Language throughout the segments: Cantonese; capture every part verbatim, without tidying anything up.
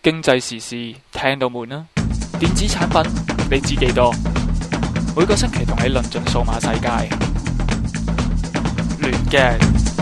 經濟時事聽到悶啦，電子產品你知幾多？每個星期同你論盡數碼世界，亂嘅。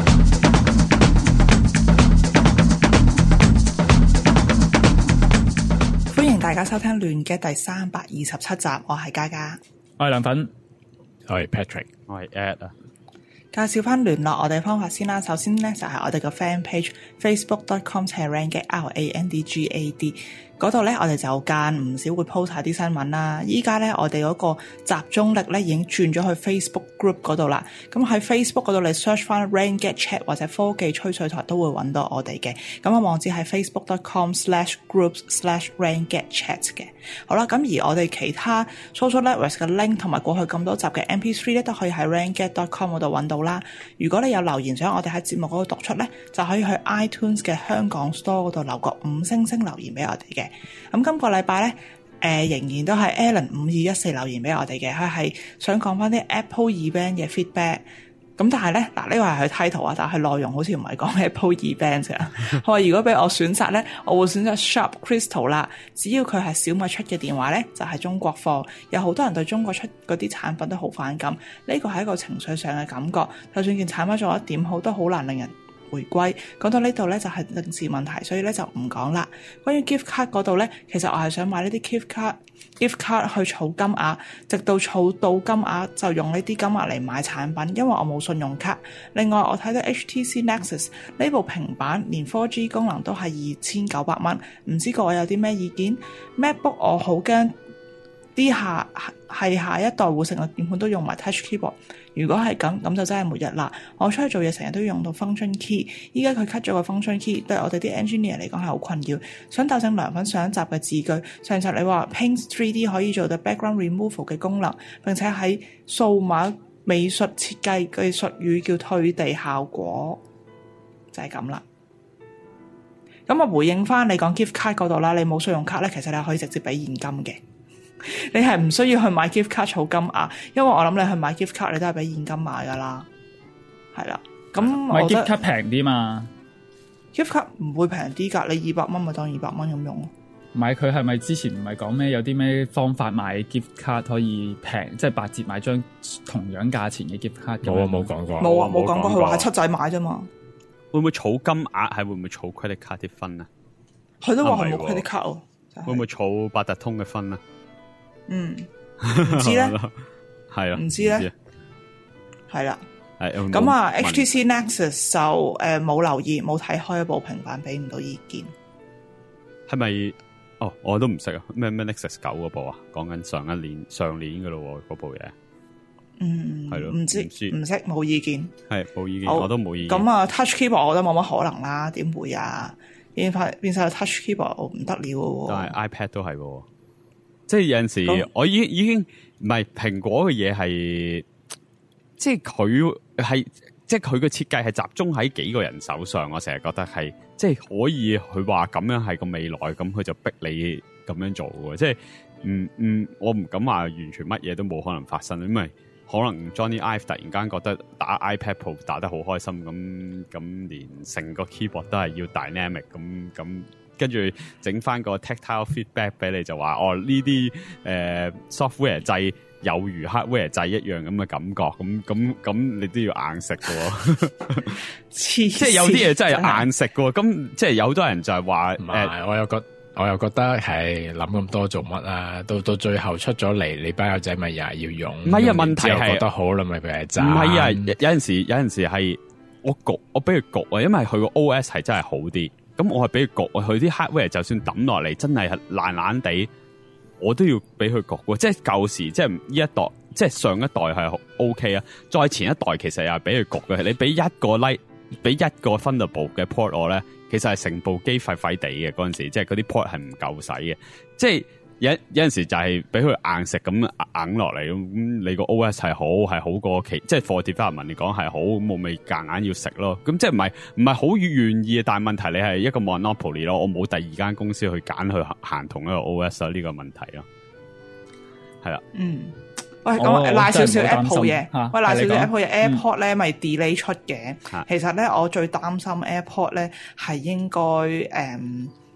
歡迎大家收聽亂嘅第三百二十七集，我係嘉嘉， 我係梁粉，我係 Patrick， 我係 Ed 啊。 介紹翻聯絡我哋方法先啦。首先咧就係、是、我哋個 fan page facebook dot com slash randgad R A N D G A D 嗰度咧，我哋就間唔少會 post 下啲新聞啦。依家咧我哋嗰個集中力咧已經轉咗去 Facebook group 嗰度啦。咁喺 Facebook 嗰度你 search 翻 randgad chat 或者科技吹水台都會揾到我哋嘅。咁個網址係 facebook dot com slash groups slash randgad chat 嘅。好啦，咁而我哋其他 social networks 嘅 link 同埋過去咁多集嘅 M P three 咧都可以喺 randgad dot com 嗰度揾到啦。如果你有留言想我哋喺節目嗰度讀出咧，就可以去 iTunes 嘅香港 Store 嗰度留個五星星留言俾我哋嘅。咁今個禮拜咧，誒、呃、仍然都係 Alan 五二一四留言俾我哋嘅，佢係想講翻啲 Apple event 嘅 feedback。咁但係咧，嗱呢個係佢 title 啊，但係內容好似唔係講 Apple event 嘅。佢話如果俾我選擇咧，我會選擇 Sharp Crystal 啦。只要佢係小米出嘅電話咧，就係、是、中國貨。有好多人對中國出嗰啲產品都好反感，呢個係一個情緒上嘅感覺。就算件產品做得點好，都好難令人回歸。講到呢度咧就係政治問題，所以咧就唔講啦。關於 gift card 嗰度咧，其實我係想買呢啲 gift card gift card 去儲金額，直到儲到金額就用呢啲金額嚟買產品，因為我冇信用卡。另外我睇到 H T C Nexus 呢部平板連 four G 功能都係二千九百蚊，唔知各位有啲咩意見？ MacBook 我好驚啲下係下一代會成個鍵盤都用埋 Touch Keyboard， 如果係咁，咁就真係末日啦。我出去做嘢成日都要用到 Function Key， 依家佢 cut 咗個 Function Key， 對我哋啲 engineer 嚟講係好困擾。想糾正梁粉上一集嘅字句，上集你話 Paint 三 D 可以做到 background removal 嘅功能，並且喺數碼美術設計嘅術語叫退地效果，就係咁啦。咁我回應翻你講 gift card 嗰度啦，你冇信用卡咧，其實你可以直接俾現金嘅。你係唔需要去買 gift card 儲金額，因為我諗你去買 gift card 你都係俾現金買噶啦，係啦。咁買 gift card 平啲嘛 ？gift card 唔會平啲噶，你二百蚊咪當二百蚊咁用咯。 買佢係咪之前唔係講咩有啲咩方法買 gift card 可以平，即係八折買張同樣價錢嘅 gift card？ 冇啊，冇講過。 冇啊，冇講過。佢話係七仔買啫嘛。 會唔會儲金額係會唔會儲 credit card 啲分啊？ 佢都話係冇 credit card 喎。 會唔會儲八達通嘅分啊？ 嗯，唔知咧， 係啊， 唔知咧，係啦， 係咁啊 ，H T C Nexus 就誒冇、呃、留意，冇睇開一部平板，俾唔到意見。係咪？哦，我都唔識啊，咩咩 Nexus 九嗰部啊，講緊上一年上年噶咯，嗰部嘢。嗯，係咯，唔知唔識，冇意見，係冇意見，我都冇意見。 咁啊 ，Touch Keyboard 我覺得冇乜可能啦，點會啊？變翻變晒 Touch Keyboard 唔得了喎。 但係 iPad 都係喎。即係有陣時，嗯、我已經已經唔係蘋果嘅嘢係，即係佢係，即係佢嘅設計係集中喺幾個人手上。我成日覺得係，即係可以佢話咁樣係個未來，咁佢就逼你咁樣做嘅。即係，唔唔，我唔敢話完全乜嘢都冇可能發生，因為可能 Johnny Ive 突然間覺得打 iPad Pro 打得好開心，咁咁連成個 keyboard 都係要 dynamic 咁咁。跟住整翻個 tactile feedback 俾你，就話哦呢啲誒、呃、software 掣有如 hardware 掣一樣咁嘅感覺，咁咁咁你都要硬食嘅，即係有啲嘢真係硬食嘅。咁即係有好多人就係話，唔係、呃、我又覺我又覺得係諗咁多做乜啊？到到最後出咗嚟，你班友仔咪又係要用。唔係啊，問題係覺得好啦，咪佢係渣。唔係啊，有陣時有陣時係我焗，我俾佢焗啊，因為佢個 O S 係真係好啲。咁我係俾佢焗，佢啲 hardware 就算抌落嚟真係爛爛地，我都要俾佢焗喎。即係舊時，即係呢一代，即係上一代係 OK 啊。再前一代其實又係俾佢焗嘅。你俾一個 like， 俾一個 Thunderbolt 嘅 port 我咧，其實係成部機廢廢地嘅嗰陣時，即係嗰啲 port 係唔夠使嘅。即係有有陣時就係俾佢硬食咁硬落嚟，咁你個 O S 係好係好過其，即係 for development 嚟講係好，咁我咪夾硬要食咯。咁即係唔係唔係好願意，但係問題你係一個 monopoly 咯，我冇第二間公司去揀去行同一個 O S 呢個問題咯。係啦，嗯，喂，咁賴少少 Apple 嘢，喂，賴少少 Apple 嘢 ，AirPod 咧咪 delay 出嘅。其實咧，我最擔心 AirPod 咧係應該誒。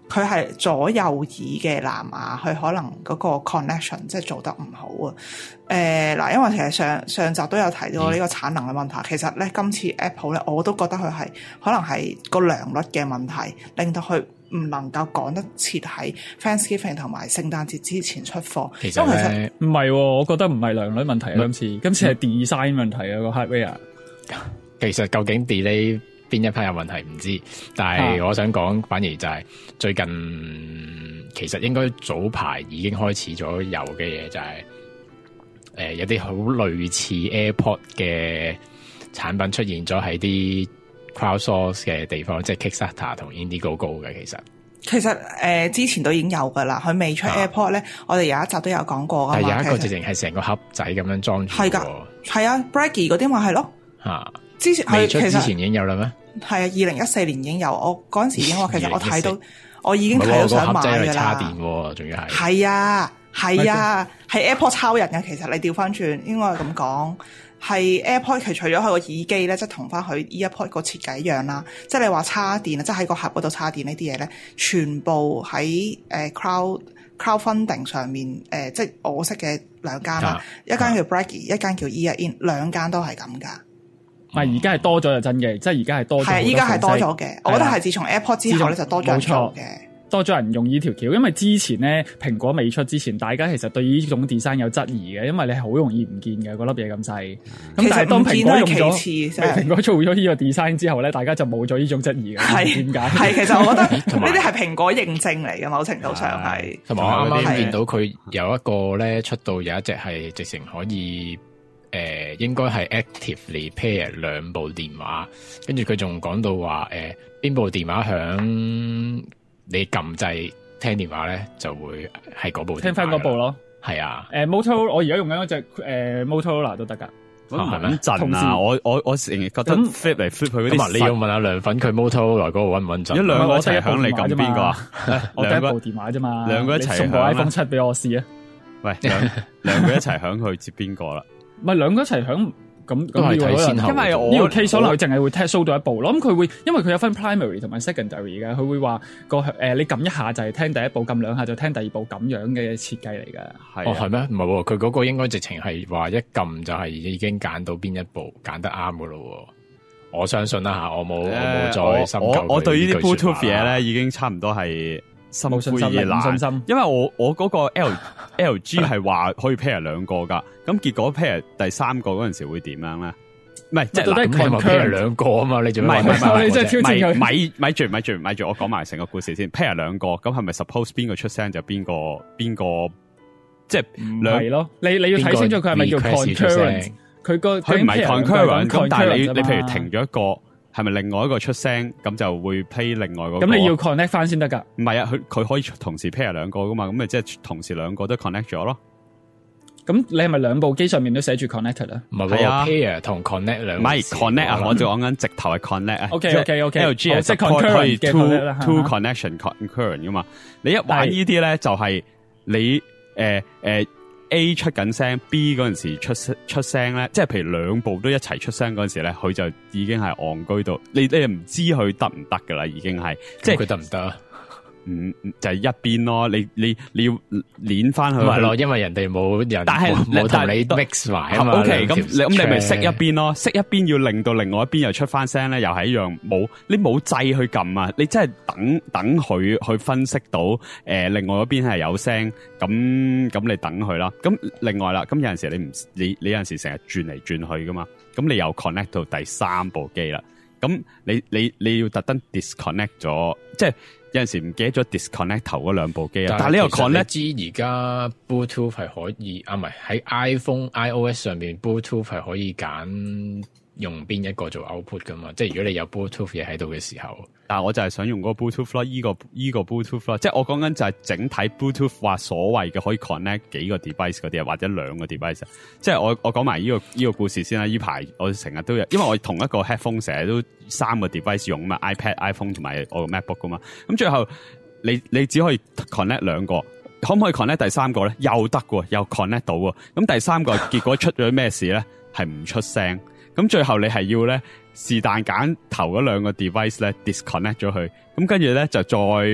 佢係左右耳嘅藍牙，佢可能嗰個 connection 即係做得唔好啊。誒、呃、嗱，因為其實上上集都有提到呢個產能嘅問題，嗯、其實咧今次 Apple 咧我都覺得佢係可能係個良率嘅問題，令到佢唔能夠趕得切喺 Thanksgiving 同埋聖誕節之前出貨。 其實咧唔係，我覺得唔係良率問題啊，今次、嗯、今次係 design 問題啊、個 hardware。 其實究竟 delay 邊一 part 有問題唔知，但係我想講，反而就係最近其實應該早排已經開始咗有嘅嘢，就係、是、誒、呃、有啲好類似 AirPod 嘅產品出現咗喺啲 crowdsource 嘅地方，即係 Kickstarter 同 Indiegogo 嘅。其實其實誒、呃、之前都已經有噶啦，佢未出 AirPod 咧、啊，我哋有一集都有講過噶嘛。係有一個直情係成個盒仔咁樣裝住。係噶，係啊 Braggy 嗰啲咪係咯。吓、啊，之前未出之前已經有啦咩？係啊，二零一四年已經有。我嗰陣時已經話，其實我睇到，我已經睇到想買噶啦。插電喎，仲要係。係啊，係啊，係 AirPod 抄人嘅。其實你調翻轉，應該係咁講，係 AirPod 其實除咗佢個耳機咧，即係同翻佢 EarPod 個設計一樣啦。即係你話插電啊，即係喺個盒嗰度插電呢啲嘢咧，全部喺誒、呃、Crowd Crowdfunding 上面誒、呃，即係我識嘅兩間啦，一間叫 Braggy，、啊、一間叫 Ear In， 兩間都係咁噶。 唔係而家係多咗就真嘅，即係而家係多咗。係，依家係多咗嘅。我覺得係自從 AirPod 之後咧，就多咗人做嘅，多咗人用呢條橋。因為之前咧，蘋果未出之前，大家其實對呢種 design 有質疑嘅，因為你係好容易唔見嘅嗰粒嘢咁細。咁但係當蘋果用咗，蘋果做咗呢個 design 之後咧，大家就冇咗呢種質疑嘅。係點解？係其實我覺得呢啲係蘋果認證嚟嘅，某程度上係。同埋我啱啱見到佢有一個咧出到有一隻係直情可以。誒、呃，應該係 actively pair 兩部電話，跟住佢仲講到話，誒、呃，邊部電話響你撳掣聽電話咧，就會係嗰部聽翻嗰部咯。係啊，誒、呃、，Motorola 我而家用緊嗰隻誒 Motorola 都得噶，係咪陣啊？我我我成日覺得 flip 嚟 flip 去嗰啲，你要問下涼粉佢 Motorola 嗰個穩唔穩陣？一兩個一齊響，你撳邊個啊？我第一部電話啫嘛，兩個一齊送部 iPhone 七俾我試啊！喂，兩兩個一齊響去接邊個啦？唔係兩個一齊響咁咁睇先後，因為我呢個 case 可能佢淨係會 test show 到一部咯。咁佢會因為佢有分 primary 同埋 secondary 嘅，佢會話個誒你撳一下就係聽第一部，撳兩下就聽第二部咁樣嘅設計嚟嘅。係哦係咩？唔係喎，佢嗰個應該直情係話一撳就係已經揀到邊一部揀得啱噶咯。我相信啦吓，我冇、呃、我冇再深究。我我對呢啲 Bluetooth 嘢咧已經差唔多係心灰意冷，因為我我嗰個 L L G 係話可以 pair 兩個噶，咁結果 pair 第三個嗰陣時會點樣咧？唔係即係嗱，咁係咪 pair 兩個啊嘛？你做咩？唔係唔係，你真係挑戰佢。咪咪住咪住咪住，我講埋成個故事先。pair 兩個，咁係咪 suppose 邊個出聲就邊個邊個？即係兩係咯。你你要睇清楚佢係咪叫 concurrent？佢個佢唔係 concurrent，咁但係你你譬如停咗一個。係咪另外一個出聲咁就會 play 另外嗰個？咁你要 connect 翻先得噶？唔係啊，佢佢可以同時 pair 兩個噶嘛？咁咪即係同時兩個都 connect 咗咯？咁你係咪兩部機上面都寫住 connect 咧？唔係啊 ，pair 同 connect 兩唔係 connect 啊！我就講緊直頭係 connect 啊。OK OK OK，L G 係 support 可以 two two connection concurrent 噶嘛？你一玩呢啲咧，就係你誒誒。呃呃A 出緊聲 ，B 嗰陣時出聲出聲咧，即係譬如兩部都一齊出聲嗰陣時咧，佢就已經係戇居到，你你又唔知佢得唔得噶啦，已經係，即係佢得唔得？嗯，就係、是、一邊咯，你你你要捻翻去，唔係咯，因為人哋冇人，但係冇同你 mix 埋啊嘛。O K，咁咁你咪熄一邊咯，熄一邊要令到另外一邊又出翻聲咧，又係一樣冇，你冇掣去撳啊，你真係等等佢去分析到誒、呃，另外一邊係有聲，咁咁你等佢啦。咁另外啦，咁有陣時你唔你你有陣時成日轉嚟轉去噶嘛，咁你又 connect 到第三部機啦，咁你你你要特登 disconnect 咗，即係。有陣時唔記得咗 disconnect 頭嗰兩部機啊，但係呢個 connect 知而家 Bluetooth 係可以啊，唔係喺 iPhone iOS 上面 Bluetooth 係可以揀用邊一個做 output 噶嘛？即係如果你有 Bluetooth 嘢喺度嘅時候，但係我就係想用嗰個 Bluetooth 咯，依、這個依、這個 Bluetooth 咯，即係我講緊就係整體 Bluetooth 話所謂嘅可以 connect 幾個 device 嗰啲啊，或者兩個 device。即係我我講埋依個依、這個故事先啦。依排我成日都有，因為我同一個 headphone 成日都三個 device 用嘛 ，iPad、iPhone 同埋我個 MacBook 噶嘛。咁最後你你只可以 connect 兩個，可唔可以 connect 第三個咧？又得喎，又 connect 到喎。咁第三個結果出咗咩事咧？係唔出聲。咁最後你係要咧是但揀頭嗰兩個 device 咧 disconnect 咗佢，咁跟住咧就再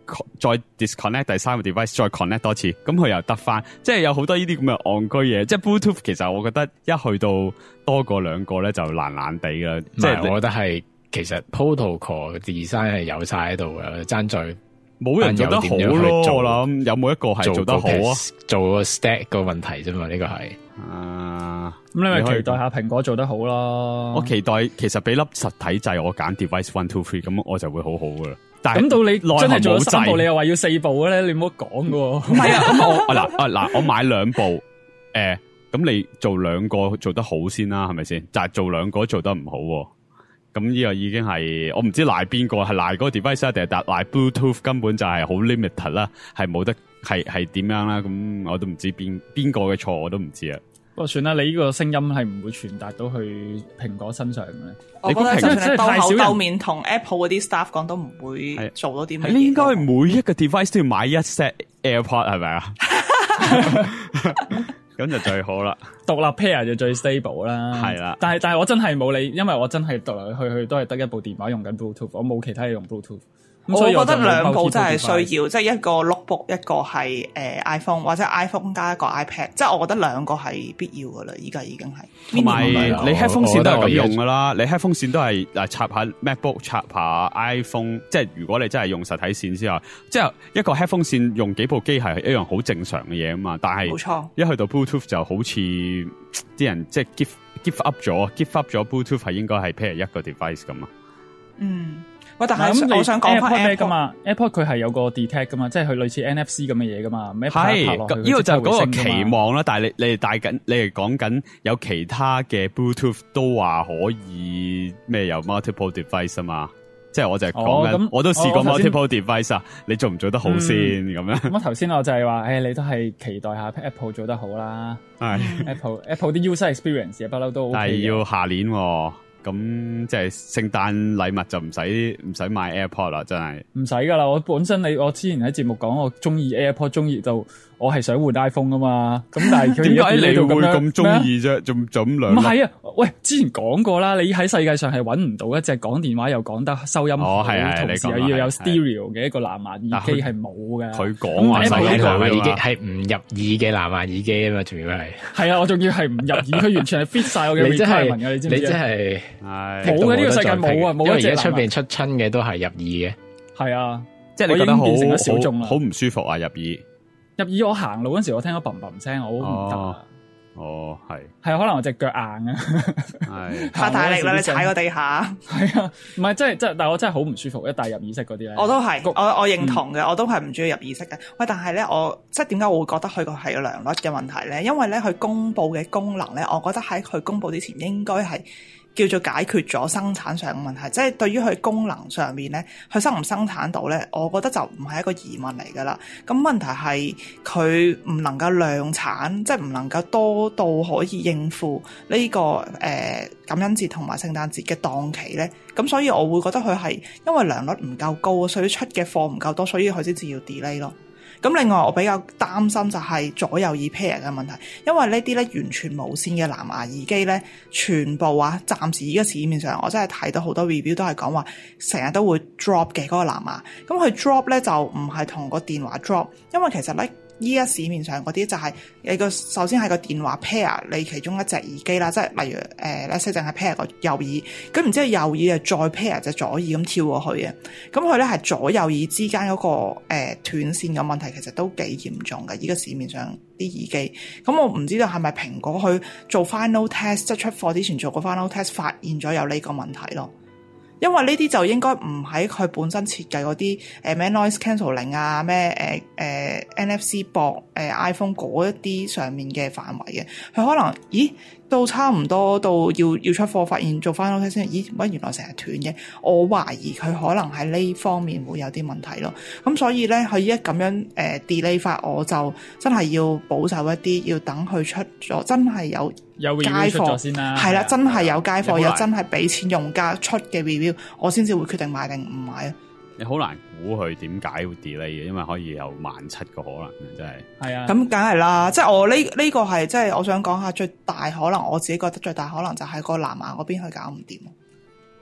再 disconnect 第三個 device， 再 connect 多次，咁佢又得翻，即係有好多呢啲咁嘅戇居嘢。即係 Bluetooth 其實我覺得一去到多過兩個咧就懶懶地㗎。即係我覺得係其實 protocol design 係有晒喺度嘅，爭在冇人做得好咯。我諗有冇一個係做得好啊？做個 stack 個問題啫嘛，呢個係。啊，咁你咪期待下蘋果做得好咯。我期待其實俾粒實體掣我揀 device one two three， 咁我就會好好噶啦。但係咁到你真係做咗三部，你又話要四部咧，你唔好講噶。唔係啊，咁我嗱啊嗱，我買兩部，誒、呃，咁你做兩個做得好先啦，係咪先？就係做兩個做得唔好，咁呢個已經係我唔知賴邊個，係賴嗰個 device 定係賴 Bluetooth 根本就係好 limit 啦，係冇得係係點樣啦？咁我都唔知邊邊個嘅錯，我都唔知啊。不過算啦，你呢個聲音係唔會傳達到去蘋果身上嘅。我覺得就算兜口兜面同 Apple 嗰啲 staff 講都唔會做到啲乜嘢。你應該每一個 device 都要買一 set AirPod 係咪啊？咁就最好啦。獨立 pair 就最 stable 啦。係啦。但係但係我真係冇理，因為我真係來來去去都係得一部電話用緊 Bluetooth， 我冇其他嘢用 Bluetooth。我覺得兩部真係需要，即係一個 notebook， 一個係誒、呃、iPhone 或者 iPhone 加一個 iPad， 即係我覺得兩個係必要噶啦，依家已經係。同埋你 headphone 線都係咁用噶啦，你 headphone 線都係誒插下 MacBook 插下 iPhone， 即係如果你真係用實體線之後，即係一個 headphone 線用幾部機係一樣好正常嘅嘢啊嘛。但係冇錯，一去到 Bluetooth 就好似啲人即係 give give up 咗 give up 咗 Bluetooth 係應該係 pair 一個 device 咁啊。嗯。喂，但係我想講翻 AirPod 噶嘛 ，AirPod 佢係有個 detect 噶嘛，即係佢類似 N F C 咁嘅嘢噶嘛。係，呢個就係嗰個期望啦。但係你你哋帶緊，你哋講緊有其他嘅 Bluetooth 都話可以咩有 multiple device 啊嘛。即係我就係講緊，我都試過 multiple device 啊。你做唔做得好先咁樣？咁頭先我就係話，誒，你都係期待下 Apple 做得好啦。係 Apple Apple 啲 user experience 不嬲都 OK。但係要下年。咁即係聖誕禮物就唔使唔使買 AirPod 啦，真係唔使噶啦。我本身你我之前喺節目講我中意 AirPod， 中意就我係想換 iPhone 噶嘛。咁但係佢點解你會咁中意啫？仲就咁兩？唔係啊，喂，之前講過啦，你喺世界上係搵唔到一隻講電話又講得收音好，同時又要有 stereo 嘅一個藍牙耳機係冇嘅。佢講話藍牙耳機係唔入耳嘅藍牙耳機啊嘛，仲要係係啊，我仲要係唔入耳，佢完全係 fit 晒我嘅 requirement 嘅，你知唔知？你真係。係冇嘅，呢個世界冇啊，冇一隻。因為而家出邊出親嘅都係入耳嘅。係啊，即係你覺得好好好唔舒服啊？入耳入耳，我行路嗰時我聽到嘭嘭聲，我好唔得啊。哦，係係可能我隻腳硬啊，係太大力啦，你踩個地下。係啊，唔係真係真係，但係我真係好唔舒服，一戴入耳式嗰啲咧。我都係，我我認同嘅，嗯，我都係唔中意入耳式嘅。喂，但係咧，我即係點解我會覺得佢個係良率嘅問題咧？因為咧，佢公布嘅功能咧，我覺得喺佢公布之前應該係叫做解決咗生產上嘅問題，即係對於佢功能上面咧，佢生唔生產到咧，我覺得就唔係一個疑問嚟噶啦。咁問題係佢唔能夠量產，即係唔能夠多到可以應付呢、這個誒、呃、感恩節同埋聖誕節嘅檔期咧。咁所以我會覺得佢係因為良率唔夠高，所以出嘅貨唔夠多，所以佢先至要 delay 咯。咁另外我比較擔心就係左右耳 pair 嘅問題，因為呢啲咧完全無線嘅藍牙耳機咧，全部啊暫時而家市面上我真係睇到好多 review 都係講話成日都會 drop 嘅嗰個藍牙，咁佢 drop 咧就唔係同個電話 drop，因為其實咧依家市面上嗰啲就係你個首先係個電話 pair 你其中一隻耳機啦，即係例如誒咧即係淨係 pair 個右耳，咁然之後右耳就再 pair 隻左耳咁跳過去嘅，咁佢咧係左右耳之間嗰、嗰個誒、呃、斷線嘅問題其實都幾嚴重嘅，依家市面上啲耳機，咁我唔知道係咪蘋果去做 final test 即係出貨之前做個 final test 發現咗有呢個問題咯。因為呢啲就應該唔喺佢本身設計嗰啲誒咩 noise cancelling 啊咩誒誒 N F C 駁誒、呃、iPhone 嗰一啲上面嘅範圍嘅，佢可能咦到差唔多到要要出貨，發現做 final test 先，咦乜原來成日斷嘅，我懷疑佢可能喺呢方面會有啲問題咯。咁所以咧佢依家咁樣誒、呃、delay 法，我就真係要保守一啲，要等佢出咗真係有。有 review 出咗先啦，係啦，真係有街貨，又真係俾錢用家出嘅 review，我先至會決定買定唔買啊！你好難估佢點解會 delay 嘅，因為可以有萬七個可能，真係。係啊，咁梗係啦，即係我呢呢個係即係我想講下最大可能，我自己覺得最大可能就係個藍牙嗰邊佢搞唔掂。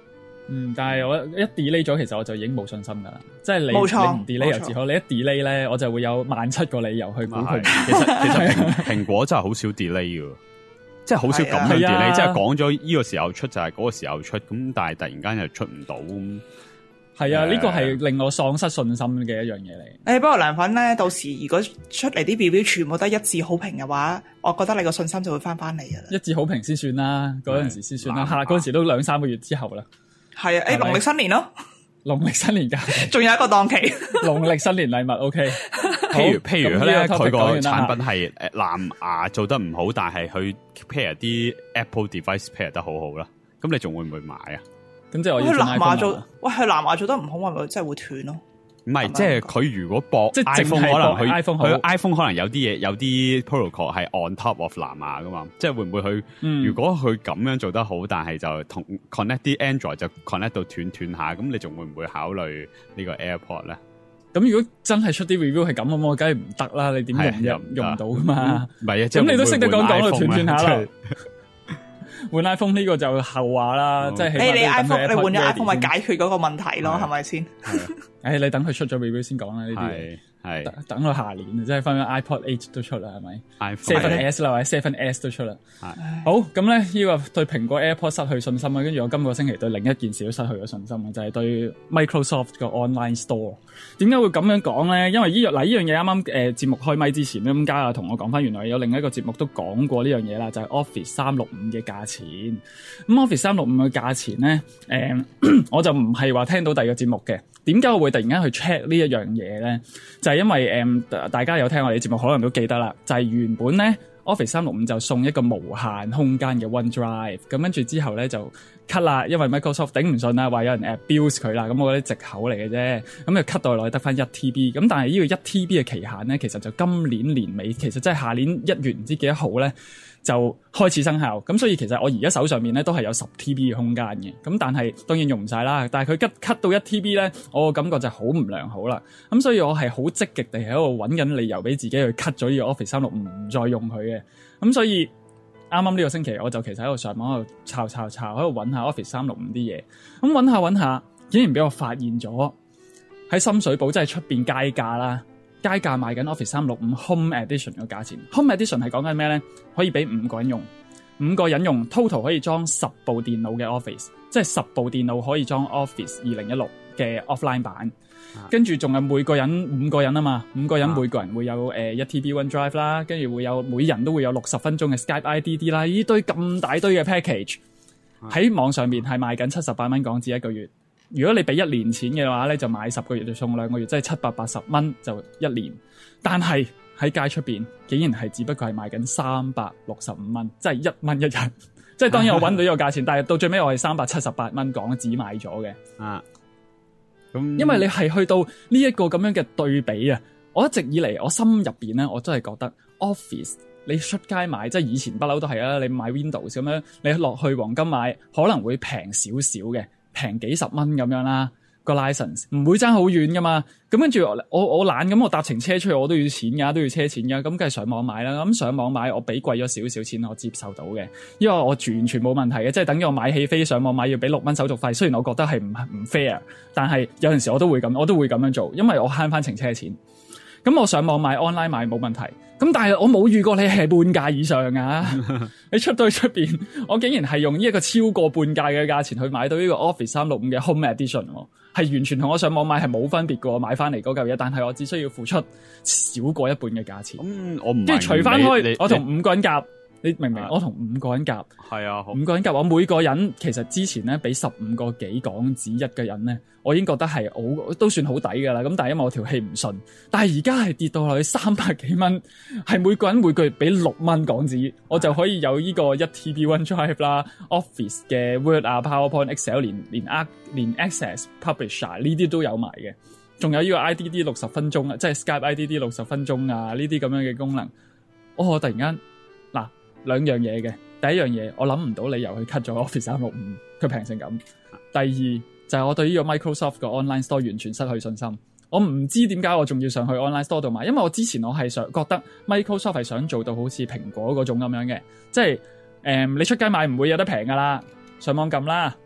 嗯，但係我一 delay 咗，其實我就已經冇信心噶啦。即係你冇錯你唔 delay 又自可，你一 delay 咧，我就會有萬七個理由去估佢。 其實其實蘋蘋果真係好少 delay 嘅，即係好少咁樣 delay，即係講咗呢個時候出就係嗰個時候出，咁但係突然間又出唔到咁。係啊，呢、這個係令我喪失信心嘅一樣嘢嚟。誒、 欸，不過涼粉咧，到時如果出嚟啲 review 全部都一致好評嘅話，我覺得你個信心就會翻翻嚟噶啦。 一致好評先算啦，嗰陣時先算啦。吓，嗰陣時都兩三個月之後啦。係啊，誒，農曆新年咯， 農曆新年假， 仲有一個檔期。 農曆新年禮物 ，OK 譬如譬如咧，佢個產品係誒藍牙做得唔好，但係佢 pair 啲 Apple device pair 得好好啦。咁你仲會唔會買啊？ 咁即係我要藍牙做，喂，係藍牙做得唔好，咪咪真係會斷咯。 唔係，即係佢如果播即係 iPhone，可能佢 iPhone 佢 iPhone 可能有啲嘢，有啲 protocol 係 on top of 藍牙噶嘛。即係會唔會佢、嗯、如果佢咁樣做得好，但係就同 connect 啲 Android 就 connect 到斷斷下，咁你仲會唔會考慮呢個 AirPod 咧？ 咁如果真係出啲 review 係咁，咁我梗係唔得啦。你點用用唔到噶嘛？ 唔係啊， 咁你都識得講講到斷斷下啦。換 iPhone 呢個就後話啦，即係起碼你 iPhone 你換咗 iPhone 咪解決嗰個問題咯，係咪先？ 誒，你等佢出咗 review 先講啦，呢啲嘢係等到下年，即係分分 iPod eight 都出啦，係咪 ？seven S 啦，或者 seven S 都出啦。好，咁咧呢個對蘋果 AirPod 失去信心啊，跟住我今個星期對另一件事都失去咗信心啊，就係、是、對 Microsoft 個 Online Store。點解會咁樣講咧？因為呢樣嗱呢樣嘢啱啱誒節目開咪之前咧，咁家下同我講翻，原來有另一個節目都講過呢樣嘢啦，就係、是、Office 三六五嘅價錢。咁 Office 三六五嘅價錢咧，誒、呃、我就唔係話聽到第二個節目嘅。點解我會突然間去 check 呢一樣嘢咧？就係、是、因為誒、呃、大家有聽我哋節目可能都記得啦，就係、是、原本咧 Office 三六五就送一個無限空間嘅 OneDrive， 咁跟住之後咧就 cut 啦，因為 Microsoft 頂唔順啦，話有人 abuse 佢啦，咁我覺得藉口嚟嘅啫，咁就 cut 到落去得翻一 T B， 咁但係呢個一 T B 嘅期限咧，其實就今年年尾，其實即係下年一月唔知幾多號咧就開始生效，咁所以其實我而家手上面咧都係有十 T B 嘅空間嘅，咁但係當然用唔晒啦，但係佢 cut cut 到一 T B 咧，我個感覺就好唔良好啦，咁所以我係好積極地喺度揾緊理由俾自己去 cut 咗呢個 Office 三六五唔再用佢嘅，咁所以啱啱呢個星期我就其實喺度上網喺度抄抄抄喺度揾下 Office 三六五啲嘢，咁揾下揾下，竟然俾我發現咗喺深水埗即係出邊街價啦。街價賣緊 Office 三六五 Home Edition 嘅價錢 ，Home Edition 係講緊咩咧？可以俾五個人用，五個人用 total 可以裝十部電腦嘅 Office， 即係十部電腦可以裝 Office 二零一六嘅 offline 版，跟住仲有每個人五個人啊嘛，五個人每個人會有誒一 T B OneDrive 啦，跟住會有每人都會有六十分鐘嘅 Skype I D D 啦，呢堆咁大堆嘅 package 喺網上面係賣緊七十八蚊港紙一個月。如果你俾一年錢嘅話咧，就買十個月就送兩個月，即係七百八十蚊就一年。但係喺街出邊，竟然係只不過係賣緊三百六十五蚊，即係一蚊一日。即係當然我揾到呢個價錢，但係到最尾我係三百七十八蚊港紙買咗嘅。啊，咁因為你係去到呢一個咁樣嘅對比啊，我一直以嚟我心入邊咧，我真係覺得 Office 你出街買，即係以前不嬲都係啦，你買 Windows 咁樣，你落去黃金買可能會平少少嘅。平幾十蚊咁樣啦，個 license 唔會爭好遠噶嘛。咁跟住我我懶咁，我搭程車出去我都要錢噶，都要車錢噶。咁梗係上網買啦。咁上網買我俾貴咗少少錢，我接受到嘅，因為我完全冇問題嘅。即係等於我買戲飛上網買要俾六蚊手續費，雖然我覺得係唔唔 fair，但係有陣時我都會咁，我都會咁樣做，因為我慳翻程車錢。咁我上網買 online 買冇問題。咁但係我冇遇過你係半價以上啊！你出到去出邊，我竟然係用呢一個超過半價嘅價錢去買到呢個 Office 三六五嘅 Home Edition，係完全同我上網買係冇分別嘅。我買翻嚟嗰嚿嘢，但係我只需要付出少過一半嘅價錢。咁、嗯、我唔跟住除翻開，我同五個人夾。你明唔明？我同五個人夾，係啊，五個人夾，我每個人其實之前咧俾十五個幾港紙一個人咧，我已經覺得係好都算好抵噶啦。咁但係因為我條氣唔順，但係而家係跌到落去三百幾蚊，係每個人每個月俾六蚊港紙，我就可以有呢個一 T B OneDrive 啦 ，Office 嘅 Word 啊、PowerPoint、Excel 連連 Ac 連 Access Publisher 呢啲都有埋嘅，仲有呢個 I D D 六十分鐘啊，即係 Skype I D D 六十分鐘啊，呢啲咁樣嘅功能，哦，我突然間嗱。兩樣嘢嘅，第一樣嘢我諗唔到理由去 cut 咗 Office 三六五，佢平成咁。第二就係、是、我對呢個 Microsoft 個 Online Store 完全失去信心。我唔知點解我仲要上去 Online Store 度買，因為我之前我係想覺得 Microsoft 係想做到好似蘋果嗰種咁樣嘅，即係誒、嗯、你出街買唔會有得平噶啦，上網撳啦。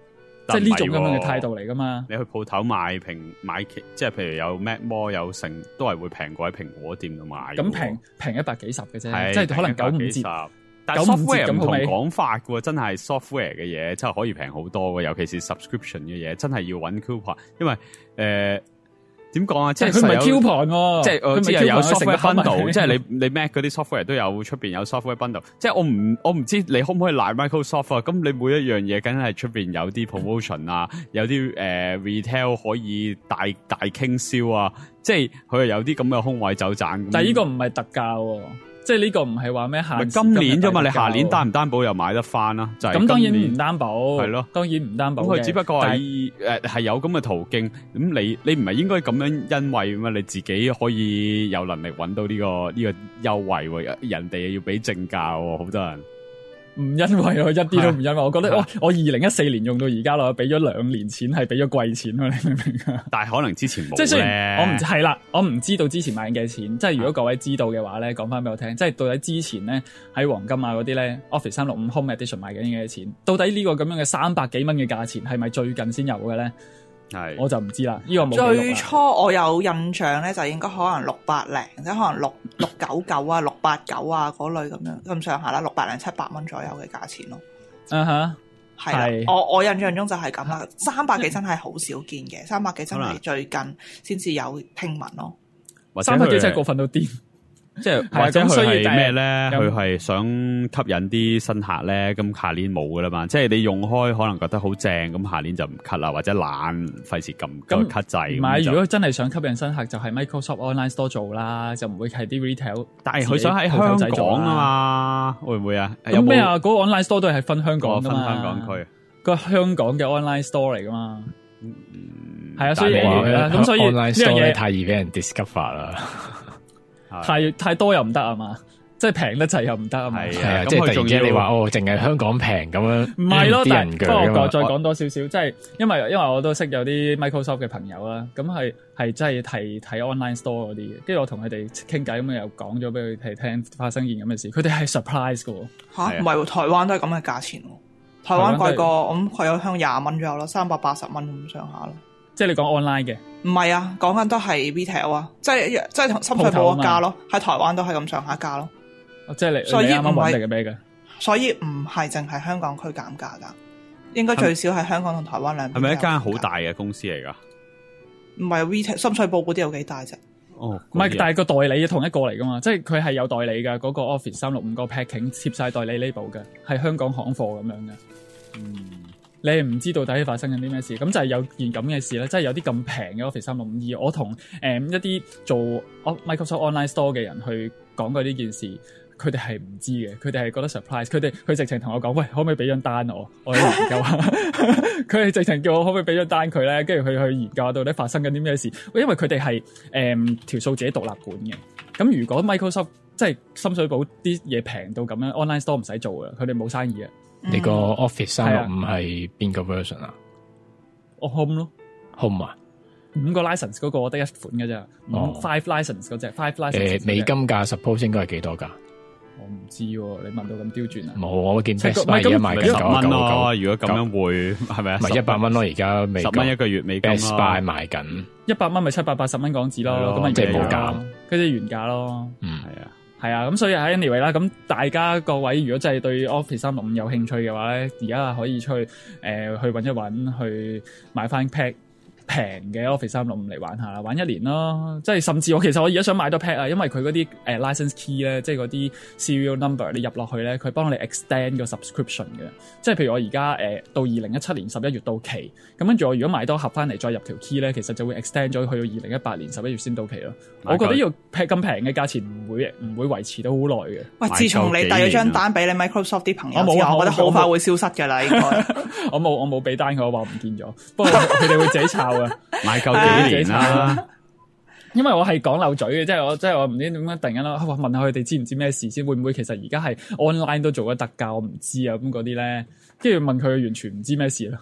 即係呢種咁樣嘅態度嚟噶嘛。 你去鋪頭買平買即係譬如有 MacBook 有成都係會平過喺蘋果店度買。咁平平一百幾十嘅啫，即係可能九五折。 但係 software 唔同講法嘅喎，真係 software 嘅嘢真係可以平好多嘅，尤其是 subscription 嘅嘢，真係要揾 coupon， 因為誒點講啊，即係佢唔係 coupon 喎， 即係我知係有 software bundle， 即係你你 Mac 嗰啲 software 都有出邊有 software bundle， 即係我唔我唔知你可唔可以賴 Microsoft 啊？咁你每一樣嘢梗係出邊有啲 promotion 啊，有啲誒、呃、retail 可以大大傾銷啊，即係佢係有啲咁嘅空位走盞。 但係呢個唔係特價喎。即係呢個唔係話咩限今年啫嘛，你下年擔唔擔保又買得翻啦？就係咁，當然唔擔保， 係咯， 當然唔擔保。 咁佢只不過係誒係有咁嘅途徑。咁你你唔係應該咁樣因為咩？你自己可以有能力揾到呢個呢個優惠喎，人哋要俾正價喎，好多人。 唔因為我一啲都唔因為，我覺得我我二零一四年用到而家咯，俾咗兩年錢係俾咗貴錢咯，你明唔明啊？ 但係可能之前冇咧。 即係雖然我唔係啦，我唔知道之前買緊幾錢。即係如果各位知道嘅話咧，講翻俾我聽。即係到底之前咧喺黃金啊嗰啲咧 Office 三六五 Home Edition 買緊幾多錢？到底呢個咁樣嘅三百幾蚊嘅價錢係咪最近先有嘅咧？係，我就唔知啦。呢、這個冇記錄啦。 最初我有印象咧，就應該可能六百零，即係可能六六九九啊、六八九啊嗰類咁樣咁上下啦，六百零七百蚊左右嘅價錢咯。 嗯哼， 係啦，我我印象中就係咁啦。三百幾真係好少見嘅，三百幾真係最近先至有聽聞咯。 三百幾真係過分到癲。 即係或者佢係咩咧？佢係想吸引啲新客咧，咁下年冇噶啦嘛。即係你用開可能覺得好正，咁下年就唔 cut 啦，或者懶費事撳咁 cut 掣。唔係， 如果真係想吸引新客，就係、是、Microsoft Online Store 做啦，就唔會係啲 retail。 但係佢想喺香港啊嘛，會唔會啊？ 咁咩啊？嗰、那個 Online Store 都係分香港噶嘛， 分香港區。 個香港嘅 Online Store 嚟噶嘛。嗯，係啊，所以咁所以 Online Store 太易俾人 discover 啦。 太太多又唔得啊嘛，即係平得滯又唔得啊嘛。 係啊，即係突然間你話哦，淨係香港平咁樣， 唔係咯。但係不過我再講多少少， 即係因為因為我都識有啲 Microsoft 嘅朋友啦，咁係係真係睇睇 online store 嗰啲嘅，跟住我同佢哋傾偈咁樣又講咗俾佢哋聽發生件咁嘅事，佢哋係 surprise 噶吓，唔係喎，台灣都係咁嘅價錢喎，台灣貴過我諗佢有香廿蚊左右咯，三百八十蚊咁上下咯。 即係你講 online 嘅？ 唔係啊，講緊都係 retail 啊，即係即係同深水埗個價咯，喺台灣都係咁上下價咯。 即係你所以唔係咩嘅？ 所以唔係淨係香港區減價噶，應該最少係香港同台灣兩邊。 係咪一間好大嘅公司嚟噶？ 唔係 retail，深水埗嗰啲有幾大啫？ 哦，唔係，但係個代理同一個嚟噶嘛，即係佢係有代理噶，嗰、那個 Office 三六五個 packing 貼晒代理 label 嘅，係香港行貨咁樣嘅。嗯。你係唔知道到底發生緊啲咩事，咁就係有件咁嘅事咧，即係有啲咁平嘅 Office 三六五二，我同誒、嗯、一啲做 Microsoft Online Store 嘅人去講過呢件事，佢哋係唔知嘅，佢哋係覺得 surprise， 佢哋佢直情同我講，喂，可唔可以俾張單我，我去研究下。佢係直情叫我可唔可以俾張單佢咧，跟住佢去研究下到底發生緊啲咩事，因為佢哋係誒條數自己獨立管嘅。咁如果 Microsoft 即係深水埗啲嘢平到咁樣 ，Online Store 唔使做嘅，佢哋冇生意嘅。 你個 Office 三六五係邊個 version 啊？ 我 Home 咯 ，Home 啊， 五個 license 嗰個我得一款嘅啫，五 five license 嗰隻 five license。誒， 美金價 suppose 應該係幾多㗎？ 我唔知喎，你問到咁刁鑽啊？ 冇，我見 Best Buy 而家賣緊九蚊咯。 如果咁樣會係咪啊？ 咪一百蚊咯，而家美金十蚊一個月美金 Best Buy 賣緊一百蚊，咪七百八十蚊港紙咯，咁咪即係冇減， 跟住原價咯。 嗯，係啊。 係啊，咁所以喺 anyway 啦，咁大家各位如果真係對 Office 三六五有興趣嘅話咧，而家可以出去誒、呃、去揾一揾，去買翻 pack 平嘅 Office 三六五嚟玩下啦，玩一年咯。即係甚至我其實我而家想買多 pack 啊，因為佢嗰啲誒 license key 咧，即係嗰啲 serial number 你入落去咧，佢幫你 extend 個 subscription 嘅。即係譬如我而家誒到二零一七年十一月到期，咁跟住我如果買多盒翻嚟再入條 key 咧，其實就會 extend 咗去到二零一八年十一月先到期咯。我覺得呢個 pack 咁平嘅價錢唔會唔會維持到好耐嘅。 喂，自從你遞咗張單俾你 Microsoft 啲朋友之後，我覺得好快會消失㗎啦。應該我冇我冇俾單佢，我話唔見咗。不過佢哋會自己抄啊。 買夠幾年啦， 因為我係講漏嘴嘅，即係我即係我唔知點解突然間咯，問下佢哋知唔知咩事先，會唔會其實而家係 online 都做咗特價，我唔知啊，咁嗰啲咧，跟住問佢完全唔知咩事啦。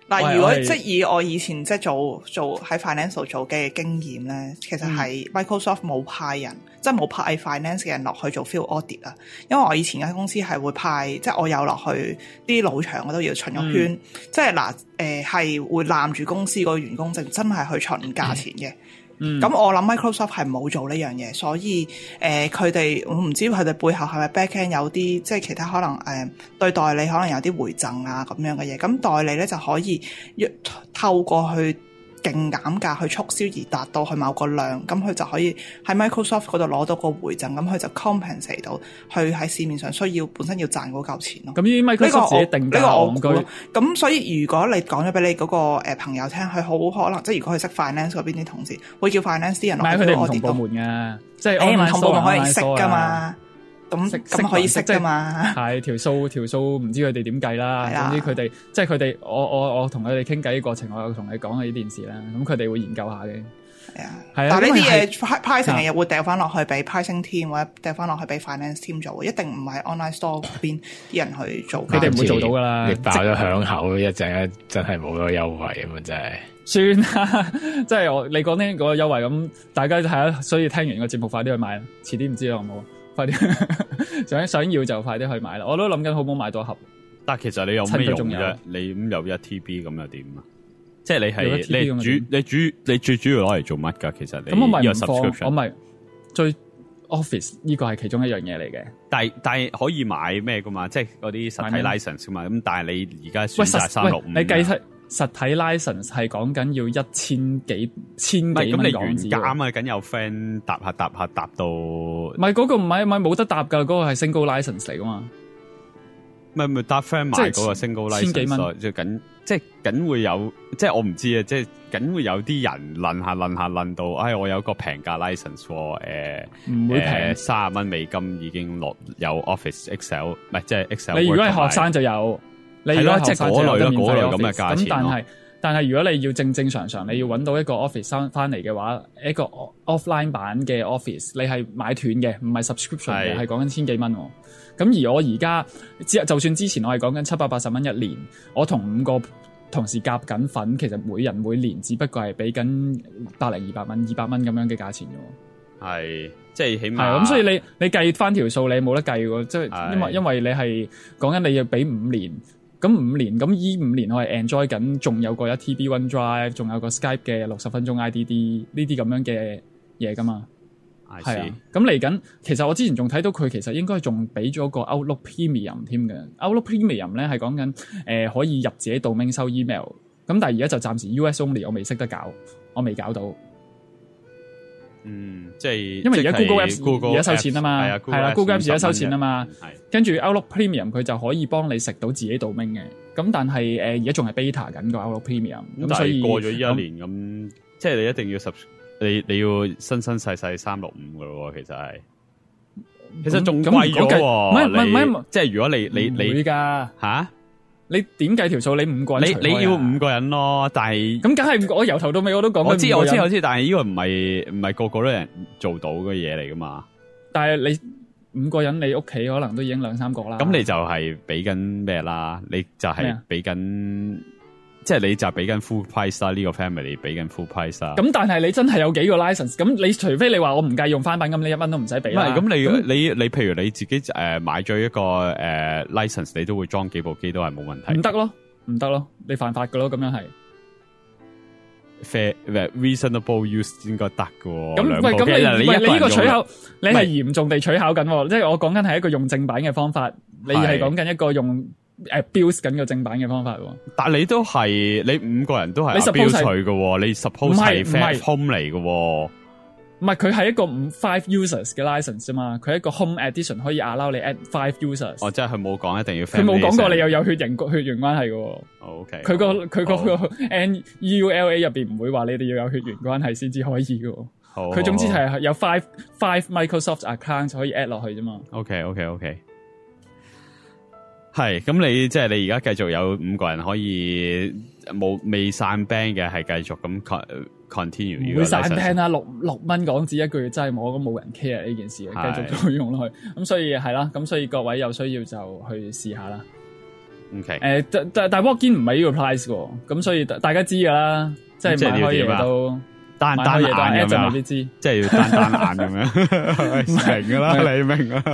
嗱，如果即係以我以前即係做做喺 finance 做嘅經驗咧，其實係 Microsoft 冇派人，嗯、即係冇派 finance 嘅人落去做 field audit 啊。因為我以前間公司係會派，即係我有落去啲老場我都要巡個圈，嗯、即係嗱誒係會攬住公司個員工證，真係去巡價錢嘅。嗯，咁我諗 Microsoft 係冇做呢樣嘢，所以誒佢哋我唔知佢哋背後係咪 backend 有啲即係其他可能誒、呃、對代理可能有啲回贈啊咁樣嘅嘢，咁代理咧就可以透過去勁減價去促銷而達到去某個量，咁佢就可以喺 Microsoft 嗰度攞到個回贈，咁佢就 compensate 到去喺市面上需要本身要賺嗰嚿錢咯。 咁呢啲 Microsoft 自己定價， 呢個我估咯。咁所以如果你講咗俾你嗰個誒朋友聽，佢好可能即係如果佢識 finance 嗰邊啲同事，會叫 finance 啲人落去佢哋唔同部門嘅，即係唔同部門可以識噶嘛。咁咁可以識噶嘛？ 係條數條數唔知佢哋點計啦。總之佢哋即係佢哋，我我我同佢哋傾偈嘅過程，我有同你講下呢件事啦。咁佢哋會研究下嘅。係啊，係啊。但係呢啲嘢 pricing 嘅嘢會掉翻落去俾 pricing team 或者掉翻落去俾 finance team 做，一定唔係 online store 嗰邊啲人去做。 佢哋唔會做到噶啦。 你爆咗響口一陣，真係冇咗優惠啊嘛！真係。 算啦，即係我你講呢個優惠咁，大家係啊，所以聽完個節目快啲去買啦。遲啲唔知有冇。快啲想想要就快啲去買啦！我都諗緊好唔好買多盒。 但係其實你有咩用啫？你咁有一 T B 咁又點啊？即係你係你主你主你最主要攞嚟做乜㗎？其實你咁我咪唔放， 我咪最 Office 呢個係其中一樣嘢嚟嘅。 但係但係可以買咩㗎嘛？即係嗰啲實體 license 㗎嘛？咁但係你而家選擇三六五， 你計出實體 license 係講緊要一千幾千幾蚊港紙。咁你原價啊，梗有 friend 搭下搭下搭到。 唔係嗰個唔係唔係冇得搭㗎，嗰、嗰個係 single license 嚟㗎嘛。 咪咪搭 friend 買嗰個 single license，千幾蚊，即係緊即係緊會有，即係我唔知啊，即係緊會有啲人論下論下論到，哎，我有個平價 license，誒、呃， 唔會平， 卅蚊美金已經落有 Office Excel， 唔係即係 Excel。 你如果係學生就有。你如果係學生就有得免費 Office，咁但係但係如果你要正正常常你要揾到一個 Office 翻嚟嘅話，一個 offline 版嘅 Office 你係買斷嘅，唔係 subscription 嘅，係講緊千幾蚊。咁而我而家就算之前我係講緊七百八十蚊一年，我同五個同事夾緊份，其實每人每年只不過係俾緊百零二百蚊、二百蚊咁樣嘅價錢嘅。 係。即係起碼係咁，所以你你計翻條數，你冇得計喎。即係因為因為你係講緊你要俾五年。咁五年，咁依五年我係 enjoy 緊，仲有個一 T B OneDrive， 仲有個 Skype 嘅六十分鐘 I D D 呢啲咁樣嘅嘢噶嘛，係啊。咁嚟緊，其實我之前仲睇到佢其實應該仲俾咗個 Outlook Premium 添嘅。Outlook Premium 咧係講緊誒可以入自己 domain 收 email， 咁但係而家就暫時 U S only， 我未識得搞，我未搞到。 嗯，即係因為而家 Google Apps 而家收錢啊嘛，係啦 ，Google Apps 而家收錢啊嘛，跟住 Outlook Premium 佢就可以幫你食到自己 domain 嘅，咁但係誒而家仲係 beta 緊個 Outlook Premium， 咁所以過咗依一年咁，即係你一定要 sub， 你你要生生細細三六五噶咯，其實係，其實仲貴咗喎，唔係唔係唔係，即係如果你你你會噶吓？ 你點計條數？你五個人， 你你要五個人咯，但係咁梗係我由頭到尾我都講。 我知我知我知，但係呢個唔係唔係個個都人做到嘅嘢嚟噶嘛。 但係你五個人，你屋企可能都已經兩三個啦。 咁你就係俾緊咩啦？你就係俾緊，即係你就俾緊 full price 啦。呢個 family 俾緊 full price 啦。咁但係你真係有幾個 license？咁你除非你話我唔計用翻版，咁你一蚊都唔使俾啦。 唔係咁你你你譬如你自己誒、呃、買咗一個誒、呃、license， 你都會裝幾部機都係冇問題。 唔得咯，唔得咯，你犯法噶咯，咁樣係。 fair reasonable use 應該得嘅喎。 咁喂，咁你你你呢個取巧，你係嚴重地取巧緊。即係我講緊係一個用正版嘅方法，你係講緊一個用。誒 ，build 緊個正版嘅方法喎， 但你都係你五個人都係 build 佢嘅，你 suppose 係 fat home 嚟嘅， 唔係佢係一個五 five users 嘅 license 啫嘛，佢係一個 home edition 可以 allow 你 add five users。 哦，即係佢冇講一定要， 佢冇講過你又有血緣血緣關係嘅。 O K， 佢個佢個個 N U L A 入邊唔會話你哋要有血緣關係先至可以嘅。佢總之係有 five five Microsoft account 就可以 add 落去啫嘛。 O K，O K，O K。係，咁你即係你而家繼續有五個人可以冇未散 band 嘅，係繼續咁 continue。 唔會散 band 啊，六六蚊港紙一個月真係冇，咁冇人 care 呢件事，繼續都用落去。咁所以係啦，咁所以各位有需要就去試下啦。 OK， 誒，但但但 walk in 唔係呢個 price 喎，咁所以大家知噶啦，即係買開嘢都單單眼咁樣， 未必知， 即係要單單眼咁樣，明噶啦，你明啦。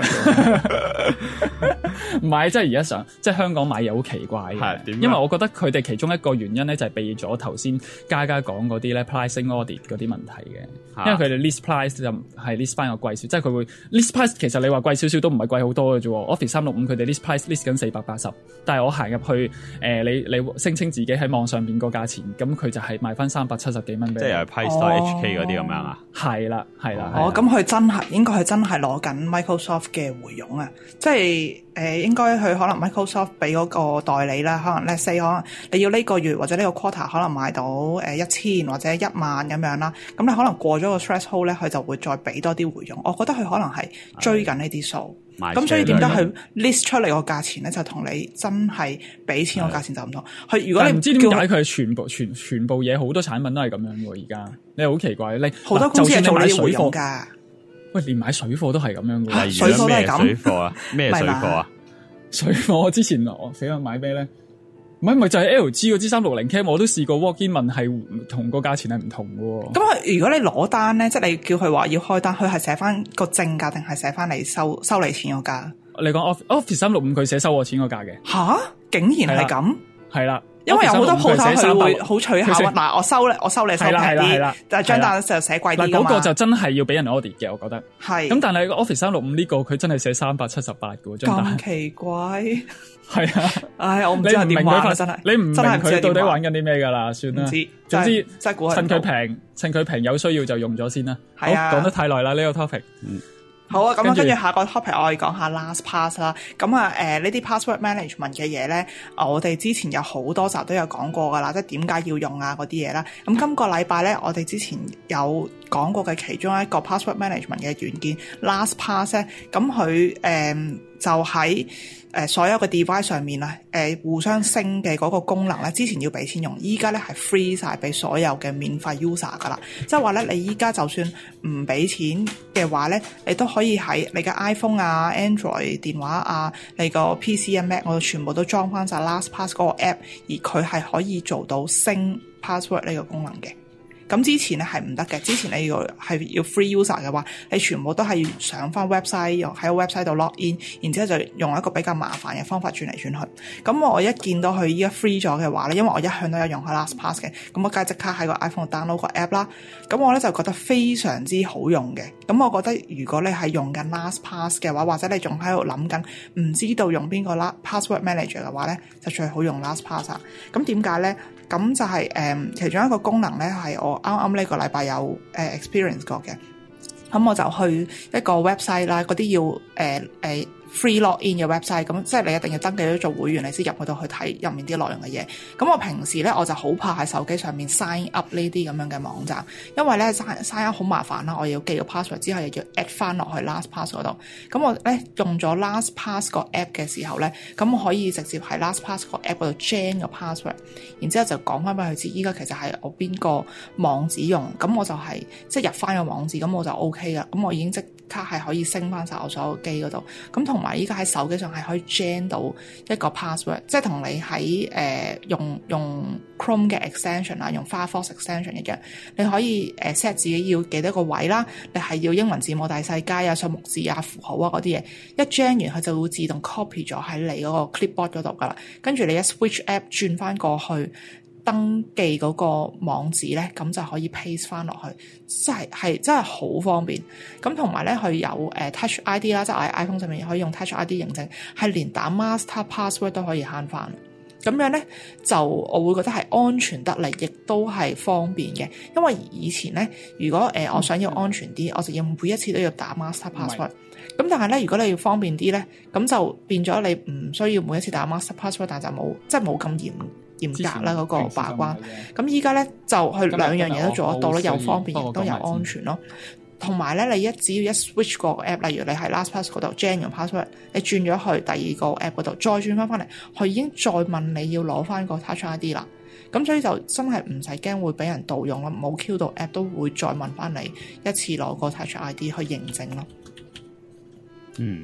唔係，即係而家想，即係香港買嘢好奇怪嘅，因為我覺得佢哋其中一個原因咧就係避咗頭先嘉嘉講嗰啲咧 pricing audit 嗰啲問題嘅，啊、因為佢哋 list price 就係 list 翻個貴少，即係佢會 list price 其實你話貴少少都唔係貴好多嘅啫。Office 三六五佢哋 list price list 緊四百八十，但係我行入去誒、呃，你你聲稱自己喺網上邊個價錢，咁佢就係賣翻三百七十幾蚊俾你， 即係 PriceStar H K 嗰啲咁樣啊？ 係啦，係啦。 哦，咁佢真係應該係真係攞緊 Microsoft 嘅回傭啊！即係。誒、呃、應該佢可能 Microsoft 俾嗰個代理啦，可能咧 say 可能你要呢個月或者呢個 quarter 可能買到誒一千或者一萬咁樣啦，咁你可能過咗個 threshold 咧，佢就會再俾多啲回傭。我覺得佢可能係追緊呢啲數，咁所以點解佢 list 出嚟個價錢咧，就同你真係俾錢個價錢就唔同。佢如果你唔知點解佢係全部全全部嘢好多產品都係咁樣喎，而家你好奇怪，你好多公司係做呢啲回傭㗎。 喂，連買水貨都係咁樣嘅， 啊、水貨都係咁。 水貨啊？咩水貨啊？ 水貨我之前我死啦買咩咧？唔係咪就係 L G 嗰支三六零 cam 我都試過 walk in 問係同個價錢係唔同嘅。咁如果你攞單咧，即係你叫佢話要開單，佢係寫翻個正價定係寫翻你收收你錢個價？ 你講 Office 三六五佢寫收我錢個價嘅？吓， 竟然係咁？係啦。因為有好多鋪頭佢會好取巧，嗱我收咧，我收你收平啲，但係張單就寫貴啲。嗱嗰個就真係要俾人 audit 嘅，我覺得。 係。 咁但係 Office 三六五呢個佢真係寫三百七十八嘅張單。 咁奇怪。 係啊。 唉，我唔知係點玩真係。 你唔明佢到底玩緊啲咩㗎啦？算啦。 唔知。 總之， 真係趁佢平，趁佢平有需要就用咗先啦。 係啊。 好，講得太耐啦呢個 topic。 嗯。好啊，咁啊，跟住下個 topic 我哋講下 LastPass 啦。咁啊，誒呢啲 password management 嘅嘢咧，我哋之前有好多集都有講過噶啦，即係點解要用啊嗰啲嘢啦。咁今個禮拜咧，我哋之前有講過嘅其中一個 password management 嘅軟件 LastPass 咧，咁佢誒就喺誒所有嘅 device 上面啊，誒互相升嘅嗰個功能咧，之前要俾錢用，依家咧係 free 晒俾所有嘅免費 user 噶啦。即係話咧，你依家就算唔俾錢嘅話咧，你都可以喺你嘅 iPhone 啊、Android 電話啊、你個 P C 啊、Mac 我全部都裝翻晒 LastPass 嗰個 app， 而佢係可以做到升 password 呢個功能嘅。咁之前咧係唔得嘅，之前你要係要 free user 嘅話，你全部都係要上翻 website， 用喺個 website 度 log in， 然之後就用一個比較麻煩嘅方法轉嚟轉去。咁我一見到佢依家 free 咗嘅話咧，因為我一向都有用開 LastPass 嘅，咁我梗係即刻喺個 iPhone download 個 app 啦。咁我咧就覺得非常之好用嘅。咁我覺得如果你係用緊 LastPass 嘅話，或者你仲喺度諗緊唔知道用邊個 password manager 嘅話咧，就最好用 LastPass 啊。咁點解咧？咁就係、是、誒、嗯、其中一個功能咧，係我啱啱呢個禮拜有誒、呃、experience 過嘅。咁我就去一個 website 啦，嗰啲要誒誒。呃呃 free login 嘅 website， 咁即係你一定要登記咗做會員，你先入去到去睇入面啲內容嘅嘢。咁我平時咧我就好怕喺手機上面 sign up 呢啲咁樣嘅網站，因為咧 sign sign up 好麻煩啦，我要記個 password 之後又要 add 翻落去 LastPass 嗰度。咁我咧用咗 LastPass 個 app 嘅時候咧，咁我可以直接喺 LastPass 個 app 嗰度 gen 個 password， 然之後就講翻俾佢知，依家其實係我邊個網址用，咁我就係、是、即係入翻個網址，咁我就 OK 啦。咁我已經即刻係可以升翻晒我所有機嗰度，咁同埋依家喺手機上係可以 gen 到一個 password， 即係同你喺誒、呃、用用 Chrome 嘅 extension 啊，用 Firefox extension 一樣，你可以誒 set、呃、自己要幾多個位啦，你係要英文字母大細階啊、數目字啊、符號啊嗰啲嘢，一 gen 完佢就會自動 copy 咗喺你嗰個 clipboard 嗰度噶啦，跟住你一 switch app 轉翻過去。登記嗰個網址咧，咁就可以 paste 翻落去，真係係真係好方便。咁同埋咧，佢有誒、呃、Touch I D 啦，即係我喺 iPhone 上面可以用 Touch I D 認證，係連打 master password 都可以慳翻。咁樣咧，就我會覺得係安全得嚟，亦都係方便嘅。因為以前咧，如果誒、呃、我想要安全啲，我就要每一次都要打 master password。咁但係咧，如果你要方便啲咧，咁就變咗你唔需要每一次打 master password， 但就冇即係冇咁嚴。嚴格啦嗰個把關，咁依家咧就去兩樣嘢都做得到啦，又方便亦都有安全咯。同埋咧，你一只要一 switch 個 app， 例如你喺 LastPass 嗰度 gen 完 password， 你轉咗去第二個 app 嗰度，再轉翻翻嚟，佢已經再問你要攞翻個 Touch I D 啦。咁所以就真係唔使驚會俾人盜用啦，冇 Q 到 app 都會再問翻你一次攞個 Touch I D 去認證咯。 嗯。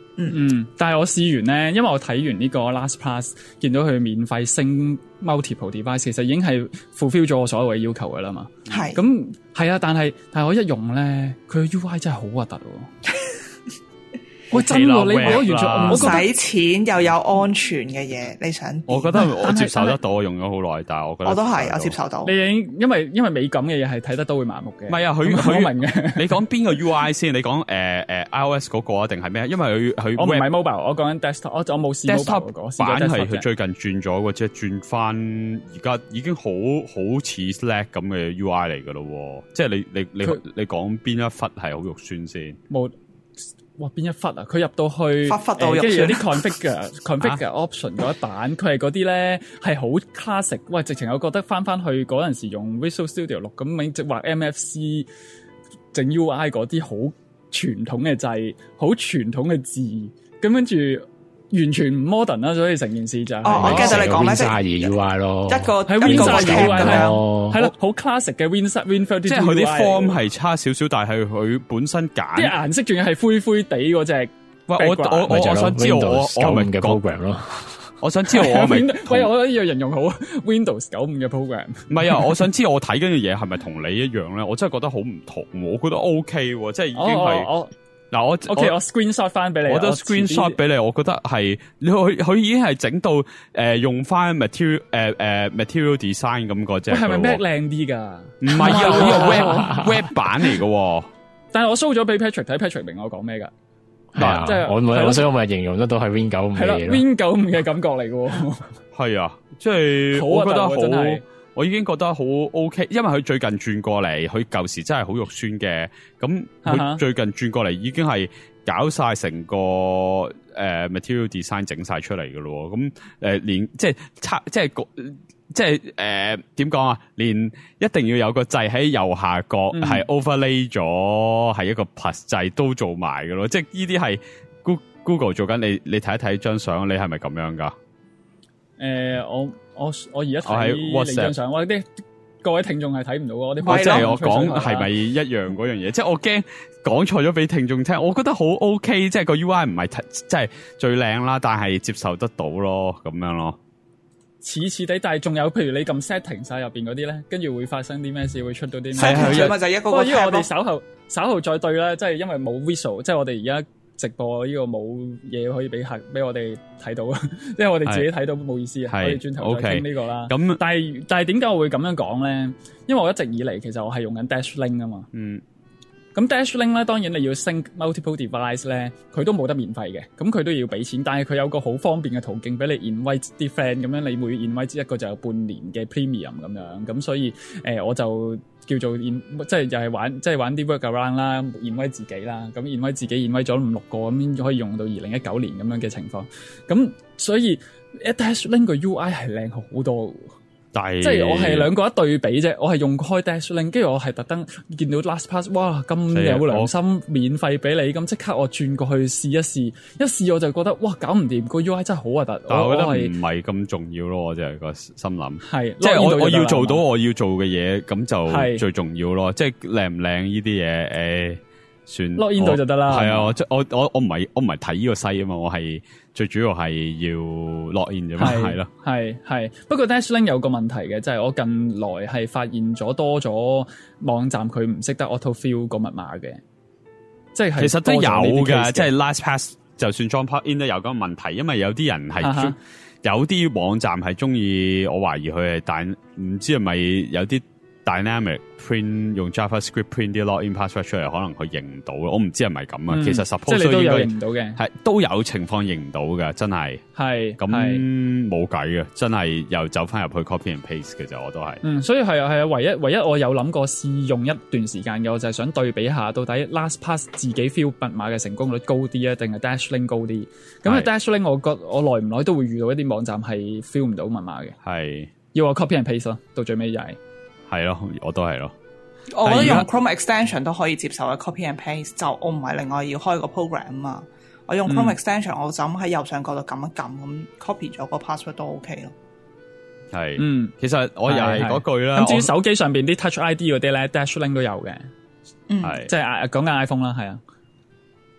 嗯嗯，但係我試完咧，因為我睇完呢個 LastPass， 見到佢免費升 multiple device， 其實已經係 fulfill 咗我所有嘅要求噶啦嘛。 係咁係啊，但係但係我一用咧，佢嘅 U I 真係好核突。喂，真喎！你我完全唔使錢又有安全嘅嘢，你想？ 我覺得我接受得到，我用咗好耐，但係我覺得我都係我接受到。 你因為因為美感嘅嘢係睇得都會麻木嘅。 唔係啊，佢佢明嘅。你講邊個 U I 先？你講誒誒 iOS 嗰個啊，定係咩？因為佢佢我唔係 mobile， 我講緊 desktop， 我我冇試 mobile 嗰個。 版係佢最近轉咗嘅，即係轉翻而家已經好好似 Slack 咁嘅 U I 嚟噶咯。即係你你你你講邊一忽係好肉酸先？ 冇。哇！邊一忽啊？佢入到去， 忽忽到入， 跟住有啲 configure configure option 嗰一版，佢係嗰啲咧係好 classic。喂，直情我覺得翻翻去嗰陣時用 Visual Studio 六咁樣，即係畫 M F C 整 U I 嗰啲好傳統嘅掣，好傳統嘅字，咁跟住完全唔 modern 啦。所以成件事就係、是、 哦，我記得你講咩即係 U I 咯， 一個喺 Windows U I 咯， 係咯，好 classic 嘅 Windows Windows， 即係佢啲 form 係差少少，但係佢本身揀啲顏色仲要係灰灰地嗰隻。 喂，我我我我想知道我我明嘅 program 咯， 我想知道我明。 喂，我呢個形容好 Windows 九五嘅 program。 唔係啊，我想知道我睇緊嘅嘢係咪同你一樣咧？我真係覺得好唔同，我覺得 OK 喎，即係已經係。嗱我 OK 我 screenshot 翻俾你， 我都 screenshot 俾你，我覺得係佢佢已經係整到誒、呃、用翻 material 誒、呃、誒、呃、material design 咁個啫。 係咪 Mac 靚啲噶？ 唔係啊，呢個 web web 版嚟嘅。但係我 show 咗俾 Patrick 睇 ，Patrick 明我講咩噶？ 係啊，即係我我我想我咪形容得到係 Win 九五嘅嘢咯。 Win 九五嘅感覺嚟嘅。 係啊，即係我覺得好。我已經覺得好 OK，因為佢最近轉過嚟，佢舊時真係好肉酸嘅。咁佢最近轉過嚟，已經係搞晒成個誒、呃、material design 整晒出嚟嘅咯。咁誒、呃、連即係差即係即係誒點講啊？連一定要有個掣喺右下角係 overlay 咗，係一個 plus 掣都做埋嘅咯。即係呢啲係 Google 做緊。你你睇一睇張相，你係咪咁樣噶？誒、 呃，我。我我而家睇你張相，我啲各位聽眾係睇唔到我啲。 我即係我講係咪一樣嗰樣嘢？即係我驚講錯咗俾聽眾聽。我覺得好 OK，即係個 U I 唔係即係最靚啦，但係接受得到咯，咁樣咯。似似地，但係仲有，譬如你撳 setting 晒入邊嗰啲咧，跟住會發生啲咩事？會出到啲咩？ 係係咪就係一個個 tab 咯？ 因為我哋稍後稍後再對啦，即係因為冇 visual， 即係我哋而家。直播呢個冇嘢可以俾客俾我哋睇到，因為我哋自己睇到冇意思啊！我哋轉頭再傾呢個啦。咁但係但係點解我會咁樣講咧？因為我一直以嚟其實我係用緊 Dashlink 啊嘛。嗯。咁 Dashlink 咧，當然你要 sync multiple device 咧，佢都冇得免費嘅，咁佢都要俾錢。但係佢有個好方便嘅途徑俾你 invite 啲 friend， 咁樣你每 invite 一個就有半年嘅 premium 咁樣。咁所以誒、呃，我就叫做 in, 即係又係玩，即係玩啲 workaround 啦 invite 自己啦。咁 invite 自己 invite 咗五六個，咁可以用到二零一九年咁樣嘅情況。咁所以 Dashlink 個 U I 係靚好多。即係我係兩個一對比啫，我係用開 Dashlink， 跟住我係特登見到 LastPass， 哇咁有良心，免費俾你，咁即刻我轉過去試一試，一試我就覺得哇搞唔掂，個 U I 真係好核突。 但係我覺得唔係咁重要咯，我就係個心諗， 係即係我我要做到我要做嘅嘢，咁就最重要咯。即係靚唔靚呢啲嘢，誒、欸，算 login 到就得啦。 係啊，我我我我唔係我唔係睇呢個西啊嘛，我係。最主要係要 login 啫嘛，係咯， 係係。不過 Dashlink 有個問題嘅，就係、是、我近來係發現咗多咗網站佢唔識得 auto fill 個密碼嘅，即係其實都有噶，即係 LastPass 就算裝 plugin 都有咁嘅問題，因為有啲人係、uh-huh. 有啲網站係中意，我懷疑佢係但唔知係咪有啲 dynamic print 用 JavaScript print 啲 login password 出嚟，可能佢認唔到，我唔知係咪咁啊。其實 suppose 即係你都有認唔到嘅， 係都有情況認唔到嘅，真係係咁冇計嘅，真係又走翻入去 copy and paste 嘅啫，我都係。嗯， 所以係啊係啊，唯一唯一我有諗過試用一段時間嘅，我就係想對比下到底 LastPass 自己 fill 密碼嘅成功率高啲啊，定係 Dashlink 高啲？咁啊 Dashlink 我覺我耐唔耐都會遇到一啲網站係 fill 唔到密碼嘅，係要我 copy and paste 咯，到最尾就係、是。係咯，我都係咯。 我覺得用 Chrome extension 都可以接受嘅 copy and paste， 就我唔係另外要開個 program 啊嘛。我用 Chrome、嗯、extension， 我就咁喺右上角度撳一撳，咁 copy 咗個 password 都 OK 咯。 係，嗯，其實我又係嗰句啦。 咁至於手機上邊啲 Touch I D 嗰啲咧 ，Dashlink 都有嘅。嗯，係，即係講緊 iPhone 啦，係啊。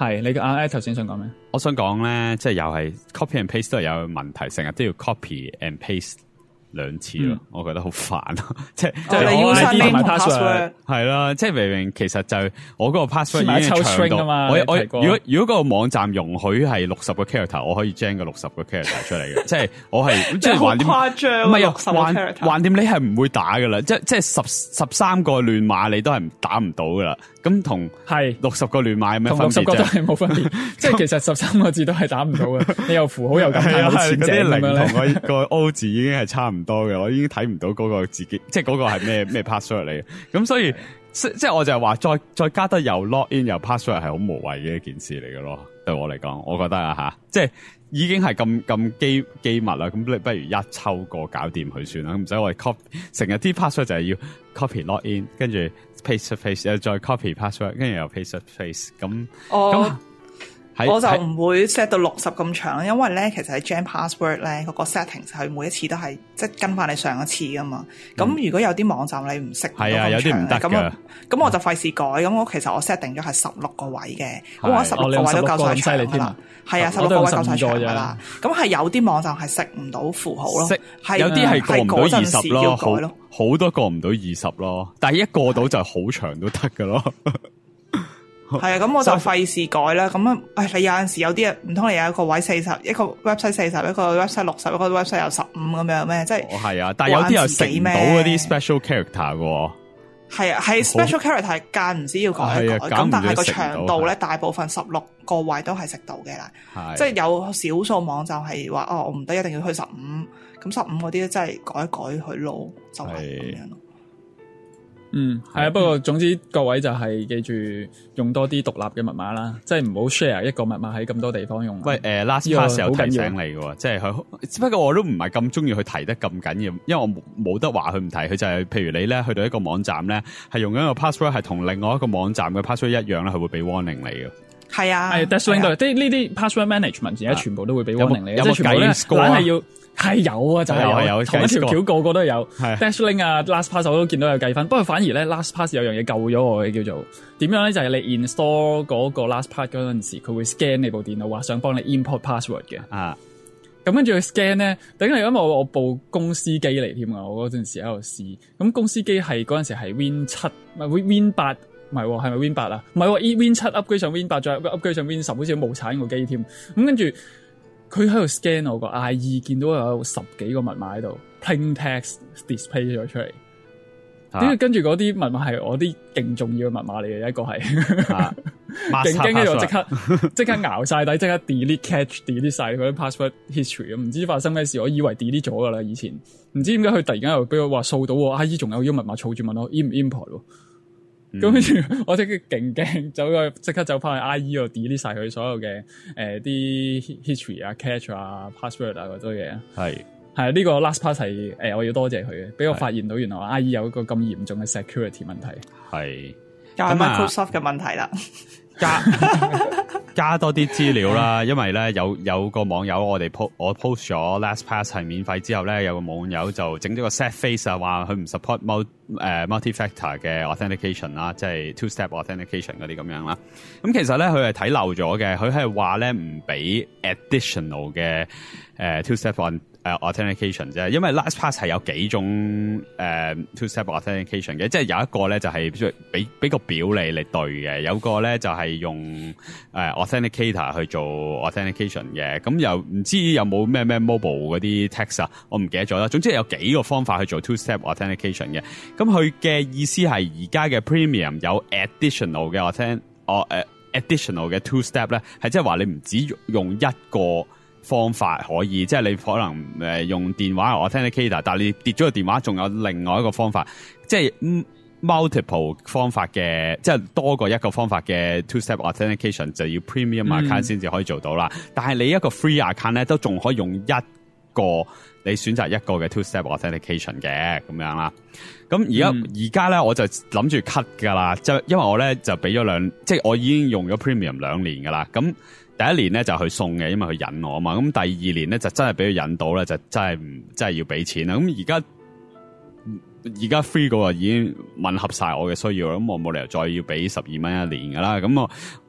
係你啊？頭先想講咩？ 我想講咧，即係又係 copy and paste 都係有問題，成日都要 copy and paste 兩次咯、嗯，我覺得好煩咯。即係即係你要 I D 同埋 password 係啦，即係明明其實就我嗰個 password 已經長到， 嘛我我如果如果個網站容許係六十個 character， 我可以 gen 個六十個 character 出嚟嘅。即係我係即係橫掂，唔係啊，橫橫掂你係唔會打噶啦，即係即係十十三個亂碼你都係打唔到噶啦。咁同係六十個亂碼有咩分別啫？同六十個都係冇分別，即係其實十三個字都係打唔到嘅。你又符號又咁睇，好似啲零同個 O 字已經係差唔多嘅，我已經睇唔到嗰個自己，即係嗰個係咩咩 password 嚟嘅。咁所以即即係我就係話，再再加得又 log in 又 password 係好無謂嘅一件事嚟嘅咯。對我嚟講，我覺得啊吓，即係已經係咁咁機機密啦，咁你不如一抽個搞掂佢算啦，唔使我哋 copy 成日啲 password 就係要 copy log in， 跟住 paste face 又再 copy password， 跟住又 paste face 咁。 哦，我就唔會 set 到六十咁長，因為咧其實喺 gen password 咧嗰個 setting 佢每一次都係即係跟翻你上一次噶嘛。咁、嗯、如果有啲網站你唔識係啊，有啲唔得㗎。 咁我就費事改。咁我其實我 set 定咗係十六個位嘅，咁我十六個位都夠晒長㗎啦。係啊，十六個位夠晒長㗎啦。咁係有啲網站係識唔到符號咯，係有啲係過唔到二十咯，好咯， 好多過唔到二十咯。但係一過到就好長都得㗎咯。 係啊，咁我就費事改啦。咁啊，誒，你有陣時有啲唔通你有一個位四十，一個 website 四十，一個 website 六十，一個 website 有十五咁樣咩？即係哦，係啊，但係有啲又食唔到嗰啲 special character 嘅。係啊，係 special character 係間唔時要改一改，咁但係個長度咧，大部分十六個位都係食到嘅啦。即係有少數網站係話哦，我唔得一定要去十五，咁十五嗰啲真係改一改佢咯，就係咁樣咯。 嗯，係啊，不過總之各位就係記住用多啲獨立嘅密碼啦，即係唔好 share 一個密碼喺咁多地方用。 喂，誒、呃、，LastPass 有提醒你嘅，即係佢，只不過我都唔係咁中意佢提得咁緊要，因為我冇得話佢唔提，佢就係、是、譬如你咧去到一個網站咧，係用緊個 password 係同另外一個網站嘅 password 一樣咧，佢會俾 warning 你嘅。 係啊， 係 Dashlink 對，即係呢啲 password management 而家全部都會俾 warning 你，即係全部咧，懶係要。係有啊，就係、有，有，有同一條橋個個都有。Dashlink 啊 ，LastPass 我都見到有計分。不過反而咧 ，LastPass 有樣嘢救咗我嘅，叫做點樣咧？就係、是、你 install 嗰個 LastPass 嗰陣時，佢會 scan 你部電腦，話想幫你 import password 嘅。啊，咁跟住佢 scan 咧，等係因為我我部公司機嚟添啊，我嗰陣時喺度試。咁公司機係嗰陣時係 Win 七，唔係 Win 八，唔係係咪 Win 八啊？唔係喎 ，Win 七 upgrade 上 Win 八，再 upgrade 上 Win 十，好似冇產個機添。咁跟住。佢喺度 scan 我個 I E， 見到有十幾個密碼喺度 plain text display 咗出嚟。跟住跟住嗰啲密碼係我啲勁重要嘅密碼嚟嘅，一個係勁驚，跟住我即刻即刻熬晒底，即刻 delete catch delete 晒嗰啲 password history。唔知發生咩事，我以為 delete 咗噶啦，以前唔知點解佢突然間又俾我話掃到我 I E 仲有呢個密碼，儲住問我 im 唔 import 喎。咁跟住我即刻勁驚，走去即刻走翻去 I E 度 delete 晒佢所有嘅誒啲 history 啊、catch 啊、password 啊嗰堆嘢。係係呢個 LastPass 係誒、呃，我要多謝佢嘅，俾我發現到原來 I E 有一個咁嚴重嘅 security 問題。係又係 Microsoft 嘅問題啦。 加加多啲資料啦，因為咧有有個網友我哋 post 我 post 咗 LastPass 係免費之後咧，有個網友就整咗個 set face 啊，話佢唔 support multi 誒 multi-factor 嘅 authentication 啦，即係 two-step authentication 嗰啲咁樣啦。咁其實咧佢係睇漏咗嘅，佢係話咧唔俾 additional 嘅誒、呃、two-step on。誒、uh, authentication 啫，因為 LastPass 係有幾種誒、uh, two-step authentication 嘅，即係有一個咧就係俾俾個表你嚟對嘅，有個咧就係、是、用誒、uh, authenticator 去做 authentication 嘅，咁又唔知有冇咩咩 mobile 嗰啲 text 啊，我唔記得咗啦。總之有幾個方法去做 two-step authentication 嘅，咁佢嘅意思係而家嘅 premium 有 additional 嘅 authent 哦誒 additional 嘅 two-step 咧，係即係話你唔止用一個方法可以，即係你可能誒用電話 authenticator， 但係你跌咗個電話，仲有另外一個方法，即係 multiple 方法嘅，即係多過一個方法嘅 two-step authentication 就要 premium account 先至可以做到啦。嗯、但係你一個 free account 咧，都仲可以用一個你選擇一個嘅 two-step authentication 嘅咁樣啦。咁而家而家咧，我就諗住 cut 噶啦，即係因為我咧就俾咗兩，即係我已經用咗 premium 兩年噶啦，咁。第一年咧就去送嘅，因為佢引我啊嘛。咁第二年咧就真係俾佢引到咧，就真係唔真係要俾錢啦。咁而家而家 free 嗰個已經吻合晒我嘅需要啦。咁我冇理由再要俾十二蚊一年噶啦。咁我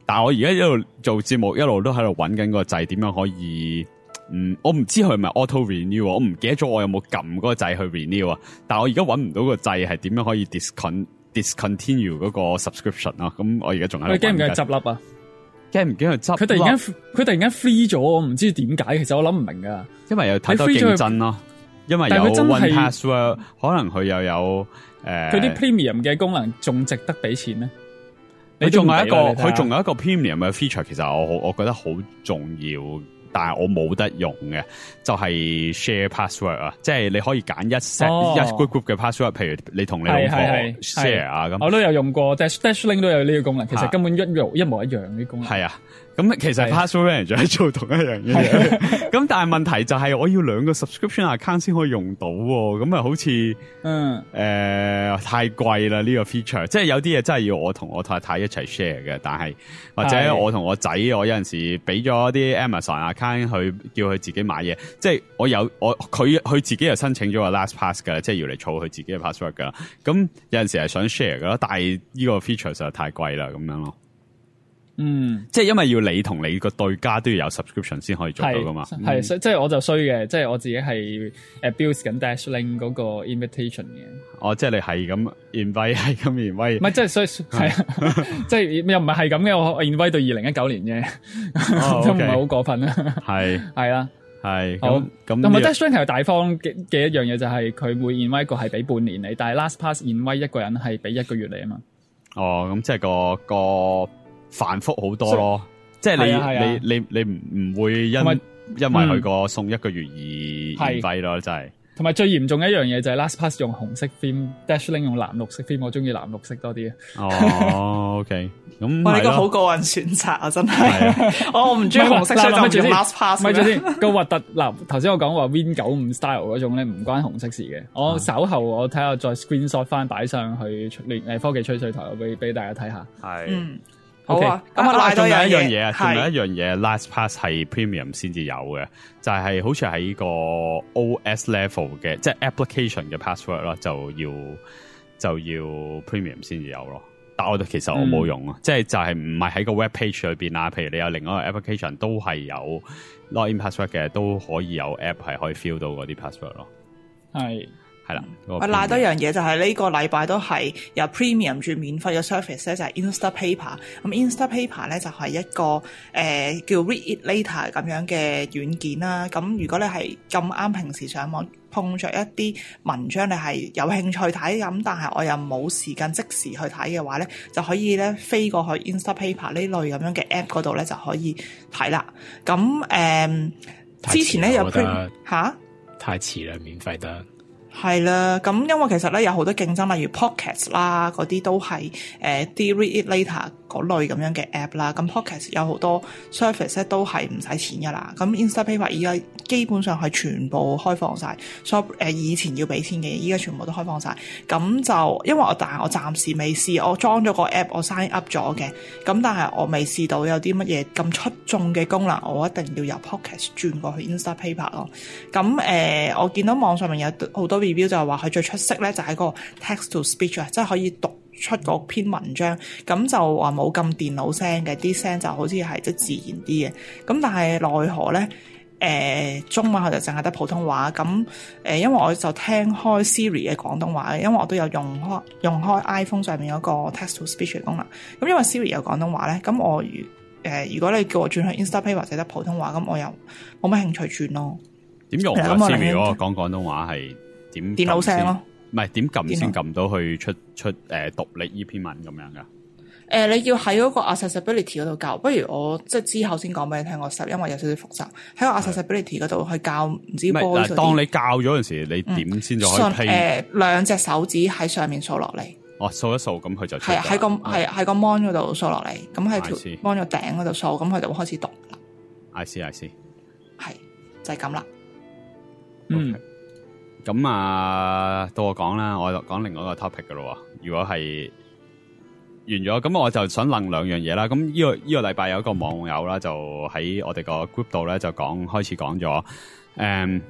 但係我而家一路做節目，一路都喺度揾緊個掣，點樣可以？嗯，我唔知佢係咪 auto renew， 我唔記得咗我有冇撳嗰個掣去 renew 啊。但係我而家揾唔到個掣係點樣可以 discon discontinue 嗰個 subscription 啊。咁我而家仲喺度。 佢驚唔驚執笠啊？ 驚唔驚佢執？ 佢突然間佢突然間 free 咗，我唔知點解。其實我諗唔明噶， 因為有太多競爭咯。因為有 one password， 可能佢又有誒， 佢啲 premium 嘅功能仲值得俾錢咩？ 佢仲有一個，佢仲有一個 premium 嘅 feature， 其實我我覺得好重要。但係我冇得用嘅，就係、是、share password 啊，即係你可以揀一 set、哦、一 group group 嘅 password， 譬如你同你老婆 share 啊咁。我都有用過 Dash Dashlink 都有呢個功能，其實根本一模一模一樣啲功能。 係啊，咁其實 password manager 係做同一樣嘢，咁但係問題就係我要兩個 subscription account 先可以用到，咁啊好似嗯誒、呃、太貴啦呢個 feature， 即係有啲嘢真係要我同我太太一齊 share 嘅，但係或者我同我仔，我有陣時俾咗啲 Amazon account。去叫佢自己買嘢，即係我有我佢佢自己又申請咗個 LastPass 噶，即係要嚟儲佢自己嘅 password 噶。咁有陣時係想 share 噶咯，但係呢個 feature 實在太貴啦，咁樣咯。嗯，即係因為要你同你個對家都要有 subscription 先可以做到噶嘛。係、嗯， 即係我就衰嘅，即係我自己係誒 build 緊 Dashlink 嗰個 invitation 嘅。 哦，即係你係咁 invite， 係咁 invite。 唔係，即係所以係啊，即係又唔係係咁嘅。我 invite 到二零一九年啫，哦、都唔係好過分啦。係係啊，係好咁。同埋 Dashlink 係大方嘅嘅一樣嘢，就係佢每 invite 個係俾半年你，但係 LastPass invite 一個人係俾一個月你啊嘛。哦，咁即係個個。繁複好多咯，即係你、啊啊、你你你唔唔會因因為佢個送一個月而免費咯，真係。同埋最嚴重嘅一樣嘢就係 LastPass 用紅色 theme，Dashlink 用藍綠色 theme， 我中意藍綠色多啲。哦，OK，咁我呢個好個人選擇啊，真係。我唔中意紅色，所以就用 LastPass。咪住先，個核突嗱，頭先我講話 Win 九五 style 嗰種咧，唔關紅色事嘅。我稍後我睇下再 screenshot 翻擺上去誒科技吹水台，我俾俾大家睇下。係。嗯好啊，咁啊，仲有一樣嘢啊，仲有一樣嘢 ，LastPass 係 Premium 先至有嘅，就係、是、好似喺個 O S level 嘅，即係 application 嘅 password 咯，就要就要 Premium 先至有咯。但我其實我冇用啊、嗯，即係就係唔係喺個 web page 裏邊啊。譬如你有另外一個 application 都係有 login password 嘅，都可以有 app 係可以 fill 到嗰啲 password 咯。係。係啦，我賴多樣嘢就係呢個禮拜都係由 Premium 轉免費嘅 service 咧，就係 Instapaper。咁 Instapaper 咧就係一個誒、呃、叫 Read It Later 咁樣嘅軟件啦。咁如果你係咁啱平時上網碰着一啲文章，你係有興趣睇咁，但係我又冇時間即時去睇嘅話咧，就可以咧飛過去 Instapaper 呢類咁樣嘅 app 嗰度咧就可以睇啦。咁誒、呃、之前咧有 Premium 吓太遲啦，免費得。係啦，咁因為其實咧有好多競爭，例如 Pocket 啦，嗰啲都係誒啲 Read It Later 嗰類咁樣嘅 app 啦。咁 Pocket 有好多 service 咧都係唔使錢噶啦。咁 Instapaper 依家基本上係全部開放晒，所以誒以前要俾錢嘅嘢，依家全部都開放晒。咁就因為我但係我暫時未試，我裝咗個 app， 我 sign up 咗嘅。咁但係我未試到有啲乜嘢咁出眾嘅功能，我一定要由 Pocket 轉過去 Instapaper 咯。咁誒、呃，我見到網上面有好多 review 就係話佢最出色咧，就係個 text to speech 啊，即係可以讀出嗰篇文章，咁就話冇咁電腦聲嘅，啲聲就好似係即係自然啲嘅。咁但係奈何咧，誒、呃、中文佢就淨係得普通話。咁誒、呃，因為我就聽開 Siri 嘅廣東話，因為我都有用開用開 iPhone 上面嗰個 text to speech 嘅功能。咁因為 Siri 有廣東話咧，咁我如誒、呃、如果你叫我轉去 Instapaper 或者得普通話，咁我又冇乜興趣轉咯。點用啊 ？Siri 嗰個講廣東話係？點電腦聲咯，唔係點撳先撳到去出出誒、呃、讀你呢篇文咁樣噶？誒、呃，你要喺嗰個 accessibility 嗰度教，不如我即係之後先講俾你聽個 step，因為有少少複雜。喺個 accessibility 嗰度去教唔知 boys 嗰啲。當你教咗陣時，你點先就可以？誒、嗯，兩、呃、隻手指喺上面掃落嚟。哦，掃一掃咁佢就係喺個係喺個 mon 嗰度掃落嚟，咁喺條 mon 個頂嗰度掃，咁佢就會開始讀啦。I see, I see，係就係咁啦。嗯。Okay. 咁啊，到我講啦，我就講另外一個 topic 噶咯。如果係完咗，咁我就想諗兩樣嘢啦。咁呢、這個呢、這個禮拜有一個網友啦，就喺我哋個 group 度咧就講開始講咗，誒、嗯，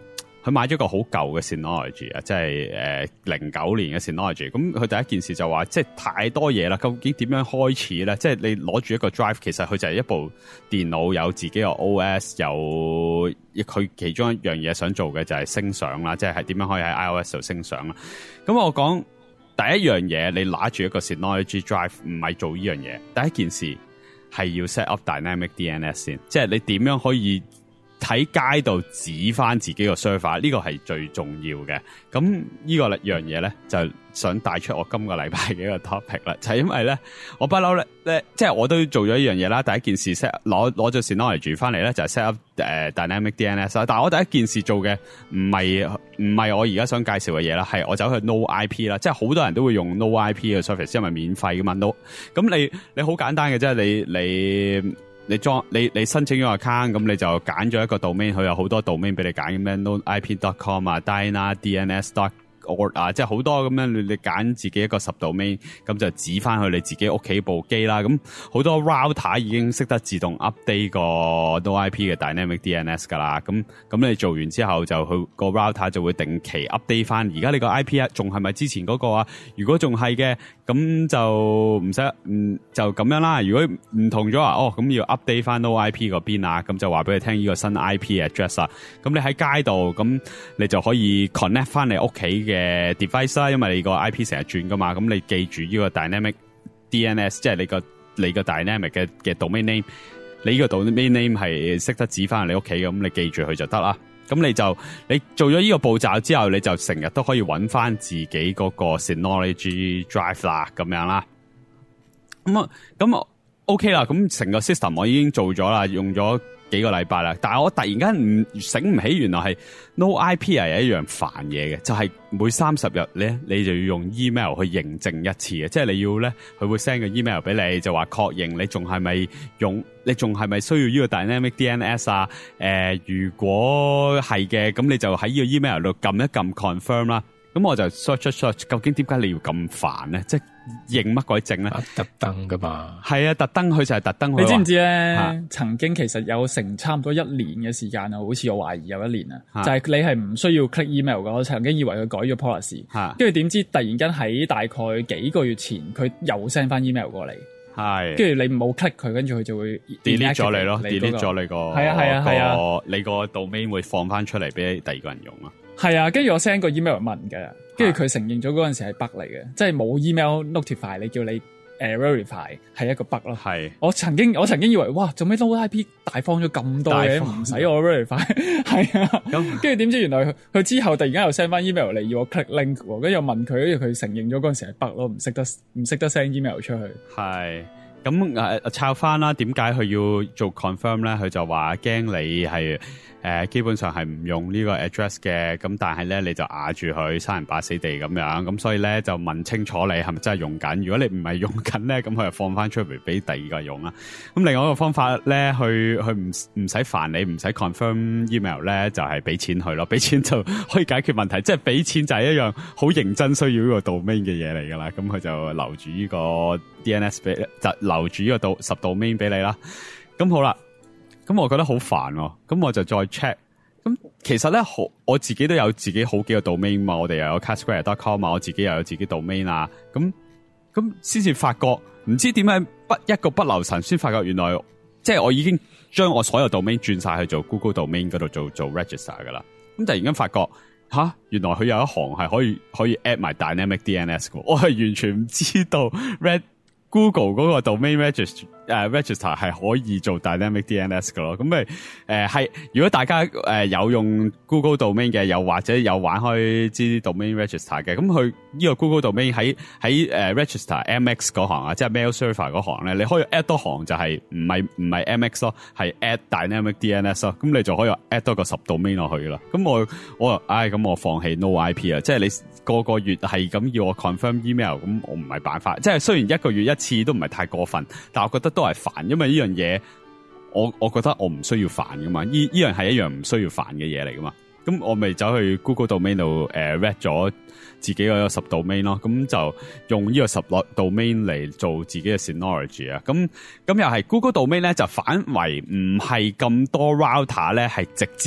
佢買咗個好舊嘅 Synology 啊，即係誒零九年嘅 Synology。咁佢第一件事就話，即係太多嘢啦，究竟點樣開始咧？即係你攞住一個 drive，其實佢就係一部電腦，有自己個 O S， 有佢其中一樣嘢想做嘅就係升相啦，即係係點樣可以喺 iOS 度升相啦。咁我講第一樣嘢，你拿住一個 Synology drive 唔係做呢樣嘢，第一件事係要 set up dynamic D N S 先，即係你點樣可以喺街度指翻自己個 server， 呢個係最重要嘅。咁呢個樣嘢咧，就想帶出我今個禮拜嘅一個 topic 啦，就係、是、因為咧，我不嬲咧咧，即係我都做咗一樣嘢啦。第一件事 set 攞攞咗 Synology 翻嚟咧，就係 set up 誒 dynamic D N S 啦。但係我第一件事做嘅唔係唔係我而家想介紹嘅嘢啦，係我走去 No I P 啦。即係好多人都會用 No I P 嘅 service， 因為免費嘅嘛。No， 咁你你好簡單嘅啫，你你你裝你你申請咗個 account， 咁你就揀咗一個 domain， 佢有好多 domain 俾你揀嘅咩 no I P dot com 啊 ，Dyna D N S dot org 啊，即係好多咁樣，你你揀自己一個 subdomain， 咁就指翻去你自己屋企部機啦。咁好多 router 已經識得自動 update 個 no I P 嘅 dynamic D N S 噶啦。咁咁你做完之後就去個 router 就會定期 update 翻。而家你個 I P 啊，仲係咪之前嗰個啊？如果仲係嘅，咁就唔使，嗯，就咁樣啦。如果唔同咗啊，哦，咁要 update 翻 no I P 嗰邊啊，咁就話俾你聽呢個新 I P address 啊。咁你喺街度，咁你就可以 connect 翻你屋企嘅 device 啦，因為你個 I P 成日轉噶嘛。咁你記住呢個 dynamic D N S， 即係你個你個 dynamic 嘅嘅 domain name， 你呢個 domain name 係識得指翻你屋企嘅，咁你記住佢就得啦。咁你就你做咗呢個步驟之後，你就成日都可以揾翻自己嗰個 Synology Drive 啦，咁樣啦。咁啊，咁 OK 啦。咁成個 system 我已經做咗啦，用咗幾個禮拜啦。但係我突然間唔醒唔起，原來係 No I P 係一樣煩嘢嘅，就係、是、每三十日咧，你就要用 email 去認證一次嘅，即係你要咧，佢會 send 個 email 俾你，就話確認你仲係咪用，你仲係咪需要呢個 dynamic D N S 啊？誒、呃，如果係嘅，咁你就喺呢個 email 度撳一撳 confirm 啦。咁我就 search search， 究竟點解你要咁煩咧？即係認乜鬼證咧？ 特登噶嘛？係啊，特登佢就係特登。 你知唔知咧、啊？曾經其實有成差唔多一年嘅時間啊，好似我懷疑有一年啊，就係、是、你係唔需要 click email 噶。我曾經以為佢改咗 policy， 跟住點知突然間喺大概幾個月前，佢又 send 翻 email 過嚟，係跟住你冇 click 佢，跟住佢就會 delete 咗你咯 ，delete 咗你個係啊係啊係啊， 你個 domain 會放翻出嚟俾第二個人用啊。 係啊，跟住我 send 個 email 問嘅，跟住佢承認咗嗰陣時係 bug 嚟嘅，即係冇 email notify 你叫你誒、uh, verify 係一個 bug 咯。係，我曾經我曾經以為哇，做咩 no I P 大方咗咁多嘅，唔使我 verify 係啊。咁跟住點知原來佢之後突然間又 send 翻 email 嚟要我 click link，跟住又問佢，跟住佢承認咗嗰陣時係 bug 咯，唔識得唔識得 send email 出去。係。咁誒抄翻啦，點解佢要做 confirm 咧？佢就話驚你係誒、呃、基本上係唔用呢個 address 嘅，咁但係咧你就壓住佢生人把死地咁樣，咁所以咧就問清楚你係咪真係用緊？如果你唔係用緊咧，咁佢就放翻出嚟俾第二個用啦。咁另外一個方法咧，去去唔唔使煩你，唔使 confirm email 咧，就係、是、俾錢佢咯，俾錢就可以解決問題。即係俾錢就係一樣好認真需要呢個 domain 嘅嘢嚟噶啦。咁佢就留住呢個 D N S 俾就留住呢個度十 domain 俾你啦。咁好啦，咁我覺得好煩喎。咁我就再 check。咁其實咧，好我自己都有自己好幾個 domain 嘛。我哋又有 casquare dot com 嘛，我自己又有自己 domain 啊。咁咁先至發覺，唔知點解不一個不留神，先發覺原來即係我已經將我所有 domain 轉晒去做 Google domain 嗰度做做 register 噶啦。咁突然間發覺，吓原來佢有一行係可以可以 add 埋 dynamic D N S 嘅，我係完全唔知道 red。Google 嗰個 domain register 誒、uh, register 係可以做 dynamic D N S 嘅咯，咁咪誒係如果大家誒、呃、有用 Google domain 嘅，又或者有玩開啲 domain register 嘅，咁佢呢個 Google domain 喺喺誒 register M X 嗰行啊，即係 mail server 嗰行咧，你可以 add 多行就係唔係唔係 M X 咯，係 add dynamic D N S 咯，咁你就可以 add 多個十 domain 落去啦。咁我我唉咁我放棄 no I P 啊，即係你個個月係咁要我 confirm email， 咁我唔係辦法。即係雖然一個月一次都唔係太過分，但係我覺得都係煩，因為呢樣嘢我我覺得我唔需要煩噶嘛，呢呢樣係一樣唔需要煩嘅嘢嚟噶嘛。咁我咪走去 Google domain 度誒 read 咗自己嗰個十 domain 咯，咁就用呢個十 domain 嚟做自己嘅 Synology 啊。咁咁又係 Google domain 咧就反為唔係咁多 router 咧係直接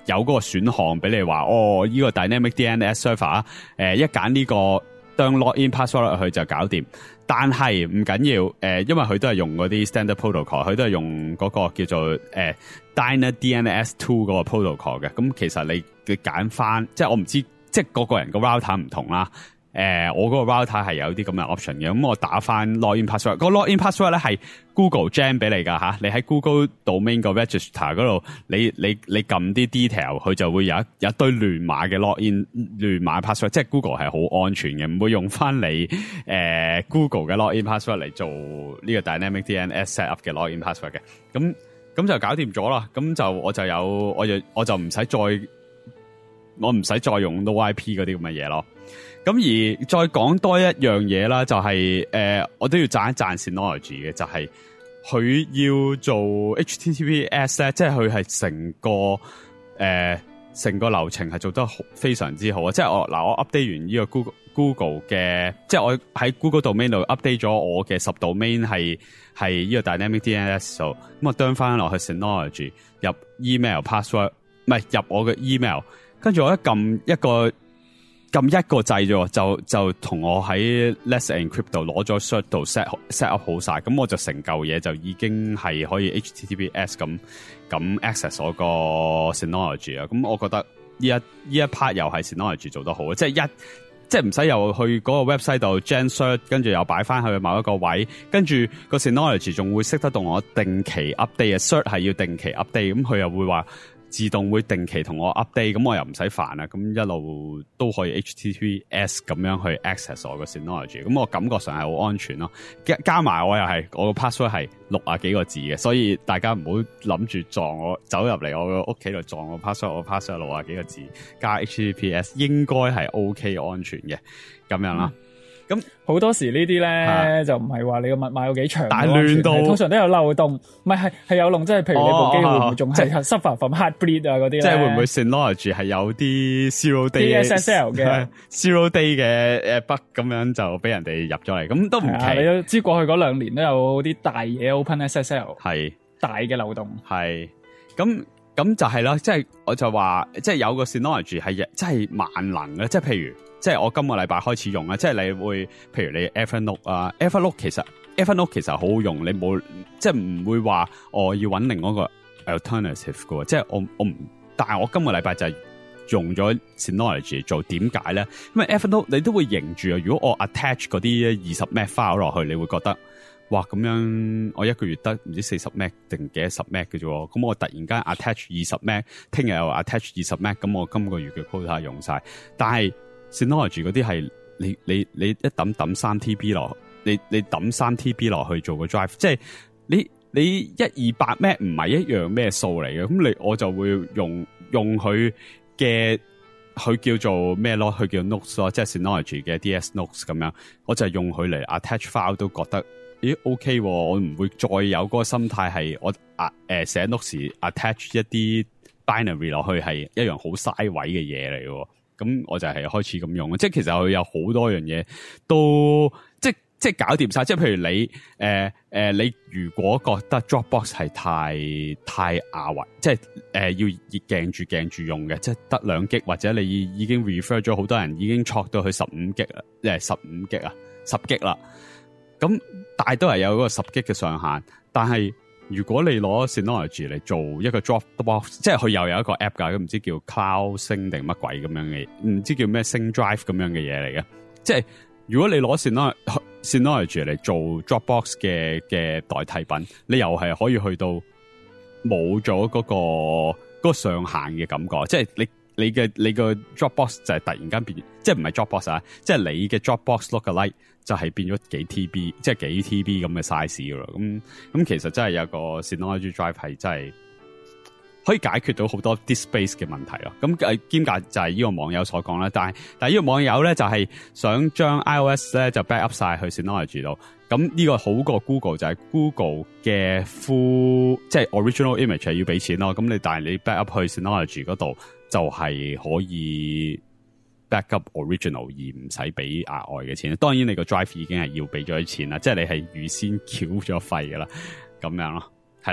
有嗰個選項俾你話，哦，呢、這個 Dynamic D N S Server 誒、呃，一揀呢、這個當 login password 落去就搞掂。但係唔緊要，誒、呃，因為佢都係用嗰啲 standard protocol，佢都係用嗰個叫做誒、呃、Dyna D N S two 嗰個 protocol 嘅。咁其實你你揀翻，即係我唔知，即係個個人個 router 唔同啦。誒、呃，我嗰個 router 係有啲咁嘅 option 嘅。咁我打翻 login password，個 login password 咧係 Google gen 俾你噶吓。你喺 Google domain 個 register 嗰度，你你你撳啲 detail，佢就會有一有一堆亂碼嘅 login 亂碼 password。即係 Google 係好安全嘅，唔會用翻你誒、呃、Google 嘅 login password 嚟做呢個 dynamic D N S set up 嘅 login password 嘅。咁咁就搞掂咗啦。咁就我就有我就我就唔使再我唔使再用 no I P 嗰啲咁嘅嘢咯。咁而再講多一樣嘢啦，就係、是、誒、呃，我都要讚一讚 Synology 嘅，就係、是、佢要做 H T T P S 咧，即係佢係成個誒成、呃、個流程係做得好非常之好啊！即係我嗱，我 update 完呢個 Google Google 嘅，即係我喺 Google domain 度 update 咗我嘅 subdomain 係係呢個 Dynamic D N S 度，咁我 down 翻落去 Synology 入 email password， 唔係入我嘅 email， 跟住我一撳一個。撳一個掣啫，就就同我喺 Let's Encrypt 度攞咗 cert 度 set set up 好晒，咁我就成嚿嘢就已經係可以 H T T P S 咁咁 access 我個 Synology 啊。咁我覺得呢一呢一 part 又係 Synology 做得好，即係一即係唔使又去嗰個 website 度 gen cert， 跟住又擺翻去某一個位，跟住個 Synology 仲會識得同我定期 update 嘅 cert 係要定期 update， 咁佢又會話。自動會定期同我 update， 咁我又唔使煩啦，咁一路都可以 H T T P S 咁樣去 access 我個 Synology， 咁我感覺上係好安全咯。加加埋我又係我個 password 係六啊幾個字嘅，所以大家唔好諗住撞我走入嚟我個屋企度撞我 password， 我 password 六啊幾個字加 H T T P S 應該係 OK 安全嘅，咁樣啦。咁好、嗯、多時呢啲咧、啊、就唔係話你個密碼有幾長， 但係亂到通常都有漏洞，唔係係係有漏，即係譬如你部機會唔會仲係 suffer from heartbleed 啊嗰啲咧？即係會唔會 Synology 係有啲 zero day D S S L 嘅 zero day 嘅誒 bug 咁樣就俾人哋入咗嚟，咁都唔奇、啊。 你都知過去嗰兩年都有啲大嘢 Open S S L 係大嘅漏洞， 係咁咁就係啦，即係我就話，即係有個 Synology 係真係萬能嘅，即係譬如。即係我今個禮拜開始用啊！即係你會，譬如你 Evernote 啊 ，Evernote 其實 Evernote 其實好好用，你冇即係唔會話我要揾另外一個 alternative 嘅，即係我我唔，但係我今個禮拜就係用咗 Synology 做，點解咧？因為 Evernote 你都會認住啊，如果我 attach 嗰啲二十 meg file 落去，你會覺得哇咁樣我一個月得唔知四十 meg 定幾多十 meg 嘅啫，咁我突然間 attach 二十 meg， 聽日又 attach 二十 meg， 咁我今個月嘅 quota 用晒，但係Synology 嗰啲係你你你一抌抌三 T B 落，你你抌三 T B 落去做個 drive， 即係你你一二八 meg 唔係一樣咩數嚟嘅，咁你我就會用用佢嘅佢叫做咩咯，佢叫 notes 咯，即係 Synology 嘅 D S notes 咁樣，我就係用佢嚟 attach file 都覺得咦 OK， 我唔會再有嗰個心態係我啊誒寫 notes attach 一啲 binary 落去係一樣好嘥位嘅嘢嚟嘅。咁我就係開始咁用，即係其實佢有好多樣嘢都即係即係搞掂晒。即係譬如你誒誒、呃呃，你如果覺得 Dropbox 係太太牙滑，即係誒、呃、要鏡住鏡住用嘅，即係得兩 G 或者你已經 refer 咗好多人已經錯到去十五 G 啦，誒十五 G 啊，十 G 啦。咁但係都係有嗰個十 G 嘅上限，但係。如果你攞 Synology 嚟做一個 Dropbox， 即係佢又有一個 app 㗎，咁唔知叫 Cloud Sync 定乜鬼咁樣嘅，唔知叫咩 Sync Drive 咁樣嘅嘢嚟嘅。即係如果你攞 Synology 嚟做 Dropbox 嘅嘅代替品，你又係可以去到冇咗嗰個嗰個上限嘅感覺，即係你。你嘅你個 Dropbox 就係突然間變，即係唔係 Dropbox 啊，即係你嘅 Dropbox lookalike 就係變咗幾 T B， 即係幾 T B 咁嘅 size 噶啦。咁咁其實真係有個 Synology Drive 係真係可以解決到好多 disk space 嘅問題咯。咁誒兼夾就係呢個網友所講啦，但係但係呢個網友咧就係想將 iOS 咧就 back up 晒去 Synology 度。咁呢個好過 Google 就係 Google 嘅 full 即係 original image 係要俾錢咯。咁你但係你 back up 去 Synology 嗰度。就係、是、可以 backup original 而唔使俾額外嘅錢。當然你個 drive 已經係要俾咗啲錢啦，即係你係預先繳咗費噶啦，咁樣咯，係啦，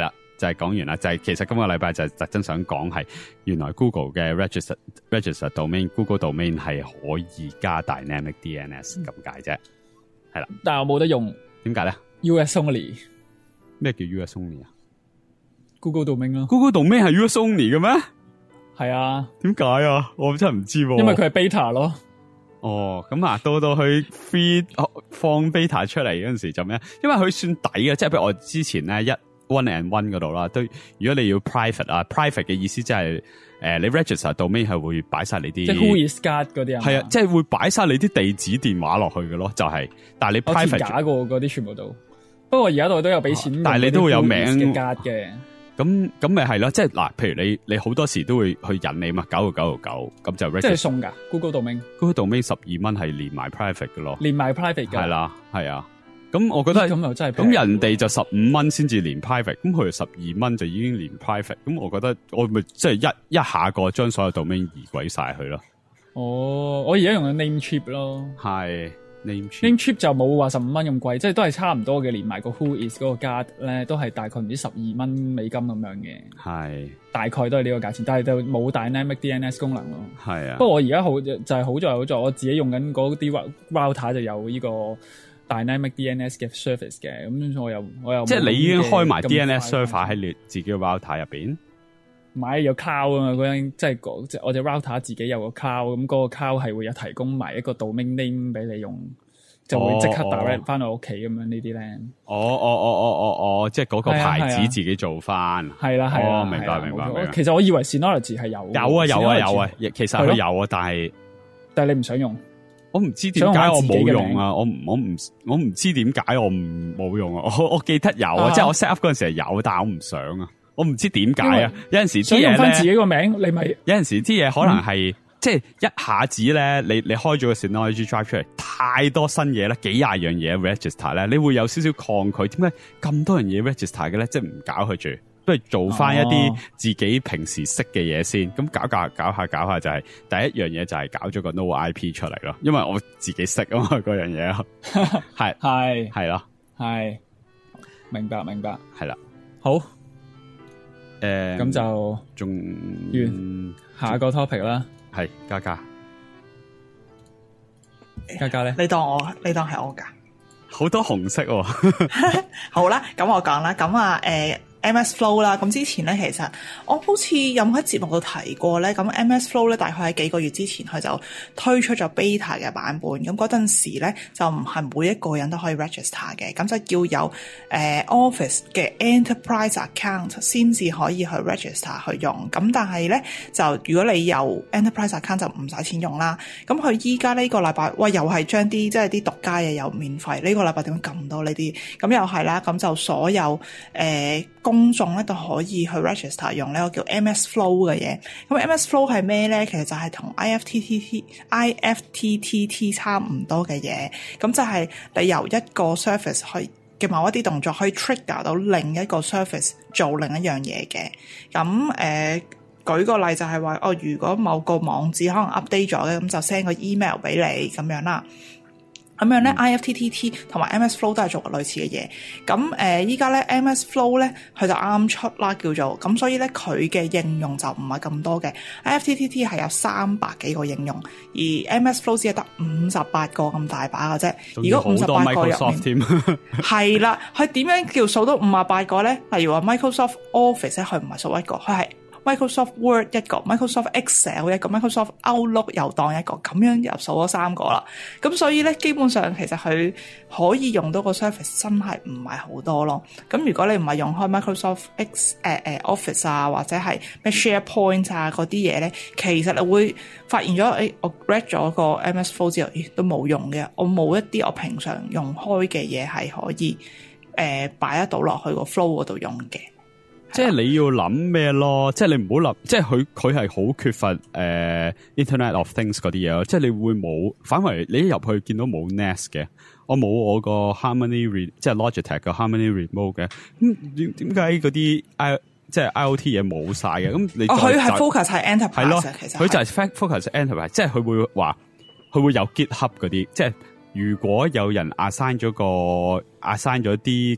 就係講完啦，就係、是、其實今個禮拜就特登想講係原來 Google 嘅 register register domain Google domain 係可以加 dynamic D N S 咁解啫，係啦。 但係我冇得用， 點解咧 ？U S only 咩叫 U S only 啊 ？Google domain 咯 ，Google domain 係 U S only 嘅咩？ 係啊， 點解啊？我真係唔知喎。 因為佢係 beta 咯。 哦，咁啊，到到去 free 放 beta 出嚟嗰陣時就咩？因為佢算抵嘅，即係譬如我之前咧一 one and one 嗰度啦，都如果你要 private 啊 ，private 嘅意思即係誒你 register domain 係會擺晒你啲， 即係 who is guard 嗰啲啊， 係啊，即係會擺晒你啲地址電話落去嘅咯，就係、是，但係你 private 假過嗰啲全部都，不過而家度都有俾錢、啊， 但係你都會有名嘅 guard 嘅。 咁咁咪係咯，即係嗱，譬如你你好多時都會去引你嘛，九號九號九咁就 register， 即係送噶 Google domain，Google domain 十二蚊係連埋 private 嘅咯， 連埋 private 嘅係啦，係啊，咁我覺得咁又真係咁人哋就十五蚊先至連 private， 咁佢十二蚊就已經連 private， 咁我覺得我咪即係一一下個將所有 domain 移鬼晒去咯。 哦，我而家用緊 Namecheap 咯， 係。Namecheap Namecheap 就冇話十五蚊咁貴，即係都係差唔多嘅，連埋個 Who is 嗰個 guard 咧，都係大概唔知十二蚊美金咁樣嘅。係，大概都係呢個價錢，但係就冇 dynamic D N S 功能咯。係啊。不過我而家好就係好在好在我自己用緊嗰啲 router 就有呢個 dynamic D N S 嘅 service 嘅，咁我又我又即係你已經開埋 D N S server 喺你自己嘅 router 入邊。買有 cloud 啊嘛，嗰樣即係即係我隻 router 自己有個 cloud，咁嗰個 cloud 係會有提供埋一個 domain name 俾你用，就會即刻 direct 翻到屋企咁樣呢啲咧。哦哦哦哦哦哦，即係嗰個牌子自己做翻。係啦係啦，明白明白明白。其實我以為 Synology 係有。有啊有啊有啊，其實佢有啊，但係但係你唔想用，我唔知點解我冇用啊，我唔我唔我唔知點解我唔冇用啊，我我記得有啊，即係我 set up 嗰陣時係有，但係我唔想啊。我唔知點解啊！有陣時啲嘢咧，想用翻自己個名，你咪有陣時啲嘢可能係、嗯、即係一下子咧，你你開咗個 Synology Drive 出嚟，太多新嘢啦，幾廿樣嘢 register 咧，你會有少少抗拒。點解咁多樣嘢 register 嘅咧？即係唔搞佢住，不如做翻一啲自己平時識嘅嘢先。咁、哦、搞搞搞下搞下就係、是、第一樣嘢就係搞咗個 No I P 出嚟咯。因為我自己識啊嘛，嗰樣嘢係係係咯，係明白明白，係啦，好。誒，咁就仲完下一個 topic 啦，係嘉嘉，嘉嘉咧，你當我，你當係我噶，好多紅色喎、哦。好啦，咁我講啦，咁啊，誒、呃。M S Flow 啦，咁之前咧，其實我好似有冇喺節目度提過咧，咁 M S Flow 咧，大概喺幾個月之前佢就推出咗 beta 嘅版本，咁嗰陣時咧就唔係每一個人都可以 register 嘅，咁就要有誒、呃、Office 嘅 Enterprise account 先至可以去 register 去用，咁但係咧就如果你有 Enterprise account 就唔使錢用啦，咁佢依家呢個禮拜，喂又係將啲即係啲獨家嘢又免費，呢、這個禮拜點解咁多呢啲？咁又係啦，咁就所有誒。呃公眾咧都可以去 register 用呢個叫 M S Flow 嘅嘢。咁 M S Flow 係咩咧？其實就係同 I F T T T I F T T T 差唔多嘅嘢。咁就係你由一個 service 去嘅某一啲動作，可以 trigger 到另一個 service 做另一樣嘢嘅。咁誒、呃，舉個例就係話，哦，如果某個網址可能 update 咗嘅，咁就 send 個 email 俾你咁樣啦。咁樣咧、嗯、I F T T T 同埋 M S Flow 都係做過類似嘅嘢。咁誒依家咧 M S Flow 咧佢就啱出啦，叫做咁，所以咧佢嘅應用就唔係咁多嘅。I F T T T 係有三百幾個應用，而 M S Flow 只係得五十八個咁大把嘅啫。如果五十八個入面，係啦，佢點樣叫數到五十八個咧？例如話 Microsoft Office 咧，佢唔係數一個，佢係Microsoft Word 一個 ，Microsoft Excel 一個 ，Microsoft Outlook 又當一個，咁樣又數咗三個啦。咁所以咧，基本上其實佢可以用到個 service 真係唔係好多咯。咁如果你唔係用開 Microsoft X 誒、呃、誒 Office 啊，或者係咩 SharePoint 啊嗰啲嘢咧，其實你會發現咗，誒、哎、我 read 咗個 M S Flow 之後，咦都冇用嘅，我冇一啲我平常用開嘅嘢係可以誒擺、呃、得到落去個 Flow 嗰度用嘅。即係你要諗咩咯？即係你唔好諗，即係佢佢係好缺乏誒、呃、Internet of Things 嗰啲嘢咯。即係你會冇，反為你一入去見到冇 Nest 嘅，我冇我個 Harmony Re 即係 Logitech 個 Harmony Remote 嘅。咁點點解嗰啲 I 即係 I O T 嘢冇晒嘅？咁你佢係 focus 喺 Enterprise 係咯，其實佢就係 focus Enterprise，即係佢會話佢會有 GitHub 嗰啲，即係如果有人 assign 咗個 assign 咗啲 code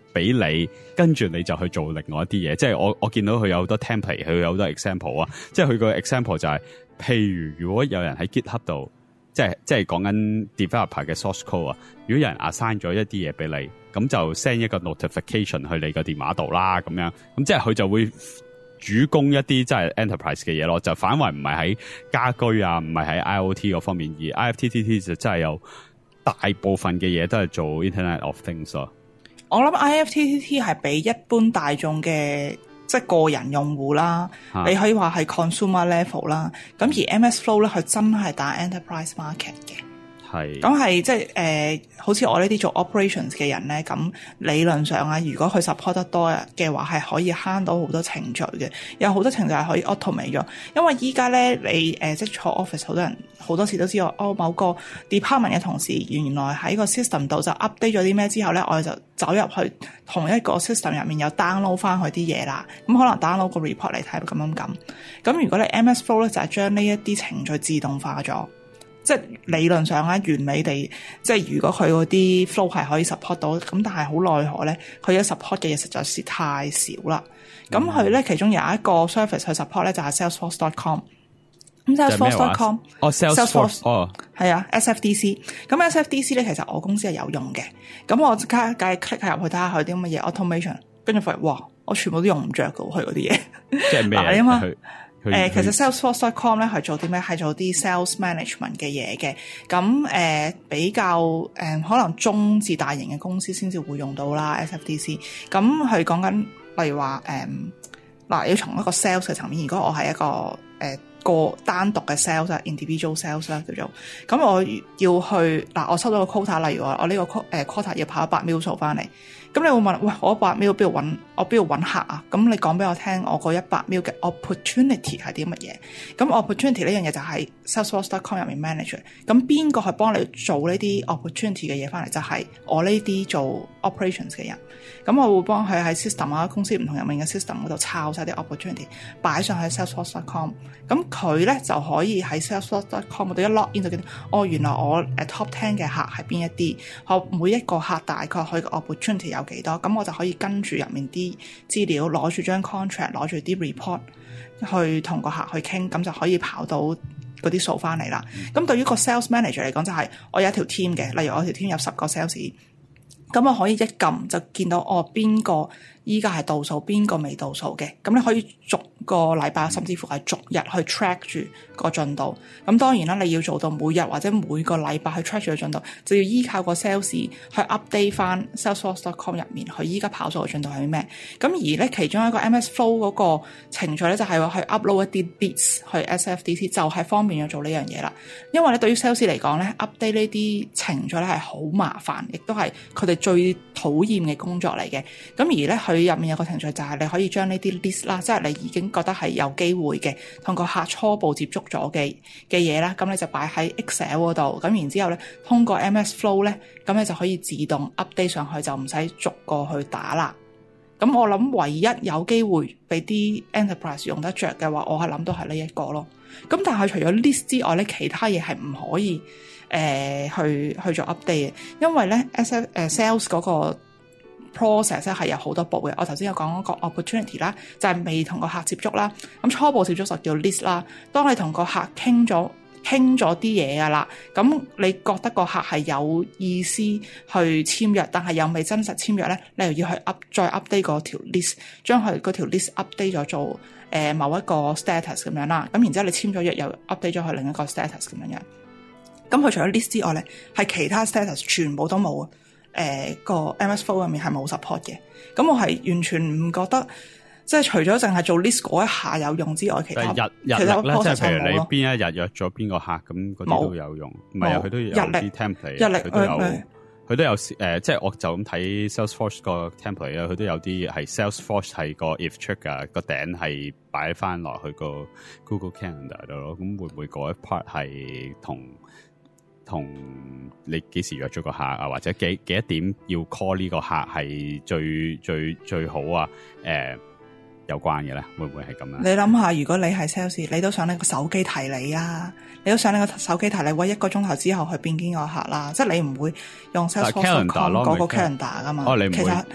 俾你，跟住你就去做另外一啲嘢。即係我我見到佢有好多 template， 佢有好多 example 啊。即係佢個 example 就係、是，譬如如果有人喺 GitHub 度，即係即係講緊 developer 嘅 source code 啊。如果有人 assign 咗一啲嘢俾你，咁就 send 一個 notification 去你個電話度啦，咁樣，咁即係佢就會主攻一啲即係 enterprise 嘅嘢咯，就反為唔係喺家居啊，唔係喺 I O T 嗰方面，而 I F T T T 就真係有大部分嘅嘢都係做 Internet of Things 咯。 我諗 I F T T T 係俾一般大眾嘅即係個人用戶啦，啊、你可以話係 consumer level 啦。咁而 M S Flow 咧，佢真係打 enterprise market 嘅。係。咁係即係誒，好似我呢啲做 operations 嘅人咧，咁理論上啊，如果佢 support 得多嘅話，係可以慳到好多程序嘅。有好多程序係可以 automate 咗，因為依家咧你誒、呃、即係坐 office 好多人好多時都知道，哦某個 department 嘅同事原來喺個 system 度就 update 咗啲咩之後咧，我哋就走入去同一個 system 入面又 download 翻佢啲嘢啦。咁可能 download 個 report 嚟睇咁樣咁。咁如果你 M S Flow 咧就係將呢一啲程序自動化咗。即係理論上咧，完美地，即係如果佢嗰啲 flow 係可以 support 到，咁但係好奈何咧，佢嘅 support 嘅嘢實在是太少啦。咁佢咧其中有一個 service 去 support 咧就係 Salesforce dot com。咁 Salesforce dot com 哦 Salesforce 哦係啊 S F D C。咁 S F D C 咧其實我公司係有用嘅。咁我即刻梗係 click 下入去睇下佢啲乜嘢 automation， 跟住發現哇，我全部都用唔着㗎佢嗰啲嘢。即係咩啊？誒、呃，其實 Salesforce dot com 咧係做啲咩？係做啲 sales management 嘅嘢嘅。咁誒、呃、比較誒、呃、可能中至大型嘅公司先至會用到啦 S F D C。咁佢講緊例如話誒嗱，要從一個 sales 嘅層面，如果我係一個誒、呃、個單獨嘅 sales 啊 individual sales 啦叫做，咁我要去嗱、呃，我收到個 quota， 例如話我呢個 quota 誒 quota 要跑一百 mil 數翻嚟。咁你會問，喂，我一百 mil 邊度揾？我邊度揾客啊？咁你講俾我聽，我個一百 mil 嘅 opportunity 係啲乜嘢？咁 opportunity 呢樣嘢就係 Salesforce dot com 入面 manage。咁邊個係幫你做呢啲 opportunity 嘅嘢翻嚟？就係、是、我呢啲做 operations 嘅人。咁我會幫佢喺 system 啊，公司唔同入面嘅 system 嗰度抄晒啲 opportunity， 擺上去 Salesforce dot com。咁佢咧就可以喺 Salesforce dot com 度一 log in 就見到，哦，原來我誒 top ten 嘅客係邊一啲？我每一個客大概佢嘅 opportunity 有幾多？咁我就可以跟住入面啲資料，攞住張 contract， 攞住啲 report 去同個客去傾，咁就可以跑到嗰啲數翻嚟啦。咁、嗯、對於個 sales manager 嚟講，就係我有一條 team 嘅，例如我條 team 有十個 sales， 咁我可以一撳就見到哦邊個依家係倒數，邊個未倒數嘅。咁你可以逐個禮拜，甚至乎係逐日去 track 住個進度。咁當然啦，你要做到每日或者每個禮拜去 track 住個進度，就要依靠個 sales 去 update 翻 Salesforce dot com 入面佢依家跑數嘅進度係咩。咁而咧其中一個 M S Flow 嗰個程序咧就係話去 upload 一啲 bits 去 S F D C， 就係方便咗做呢樣嘢啦。因為咧對於 sales 嚟講咧 update 呢啲程序咧係好麻煩，亦都係佢哋最討厭嘅工作嚟嘅。咁而咧佢入面有個程序就係你可以將呢啲 list 啦，即係你已經覺得係有機會嘅同個客初步接觸咗嘅嘅嘢啦，咁你就擺喺 Excel 嗰度，咁然之後咧通過 M S Flow 咧，咁你就可以自動 update 上去，就唔使逐個去打啦。咁我諗唯一有機會俾啲 enterprise 用得着嘅話，我係諗到係呢一個咯。咁但係除咗 list 之外咧，其他嘢係唔可以誒、呃、去去做 update 嘅，因為咧 S F 誒 sales 嗰個 process 係有好多步嘅。我頭先有講嗰個 opportunity 啦，就係未同個客接觸啦。咁初步接觸就叫 list 啦。當你同個客傾咗傾咗啲嘢噶啦，咁你覺得個客係有意思去簽約，但係又未真實簽約咧，你又要去 up 再 update 嗰條 list， 將佢嗰條 list update 咗做誒、呃、某一個 status 咁樣啦。咁然之後你簽咗約又 update 咗去另一個 status 咁樣樣。咁佢除咗 list 之外咧，係其他 status 全部都冇啊。誒、呃、個 M S Flow 入面係冇 support 嘅。咁我係完全唔覺得。即係除咗淨係做 list 嗰一下有用之外，其他日日曆咧，即係譬如你邊一日約咗邊個客，咁嗰啲都有用。唔係啊，佢都有啲 template，佢都有，佢都有誒、呃，即係我就咁睇 Salesforce 個 template 啊，佢都有啲係 Salesforce 係個 if trigger 個頂係擺翻落去個 Google Calendar 度咯。咁會唔會嗰一 part 係同同你幾時約咗個客啊，或者幾幾多點要 call 呢個客係最最最好啊？誒、呃。有關嘅咧，會唔會係咁樣？ 你諗下，如果你係 sales，你都想你個手機提你啊，你都想你個手機提你，喂一個鐘頭之後去邊邊個客啦，即係你唔會用 Salesforce 嗰個 calendar 噶嘛？ 哦，你唔會， 其實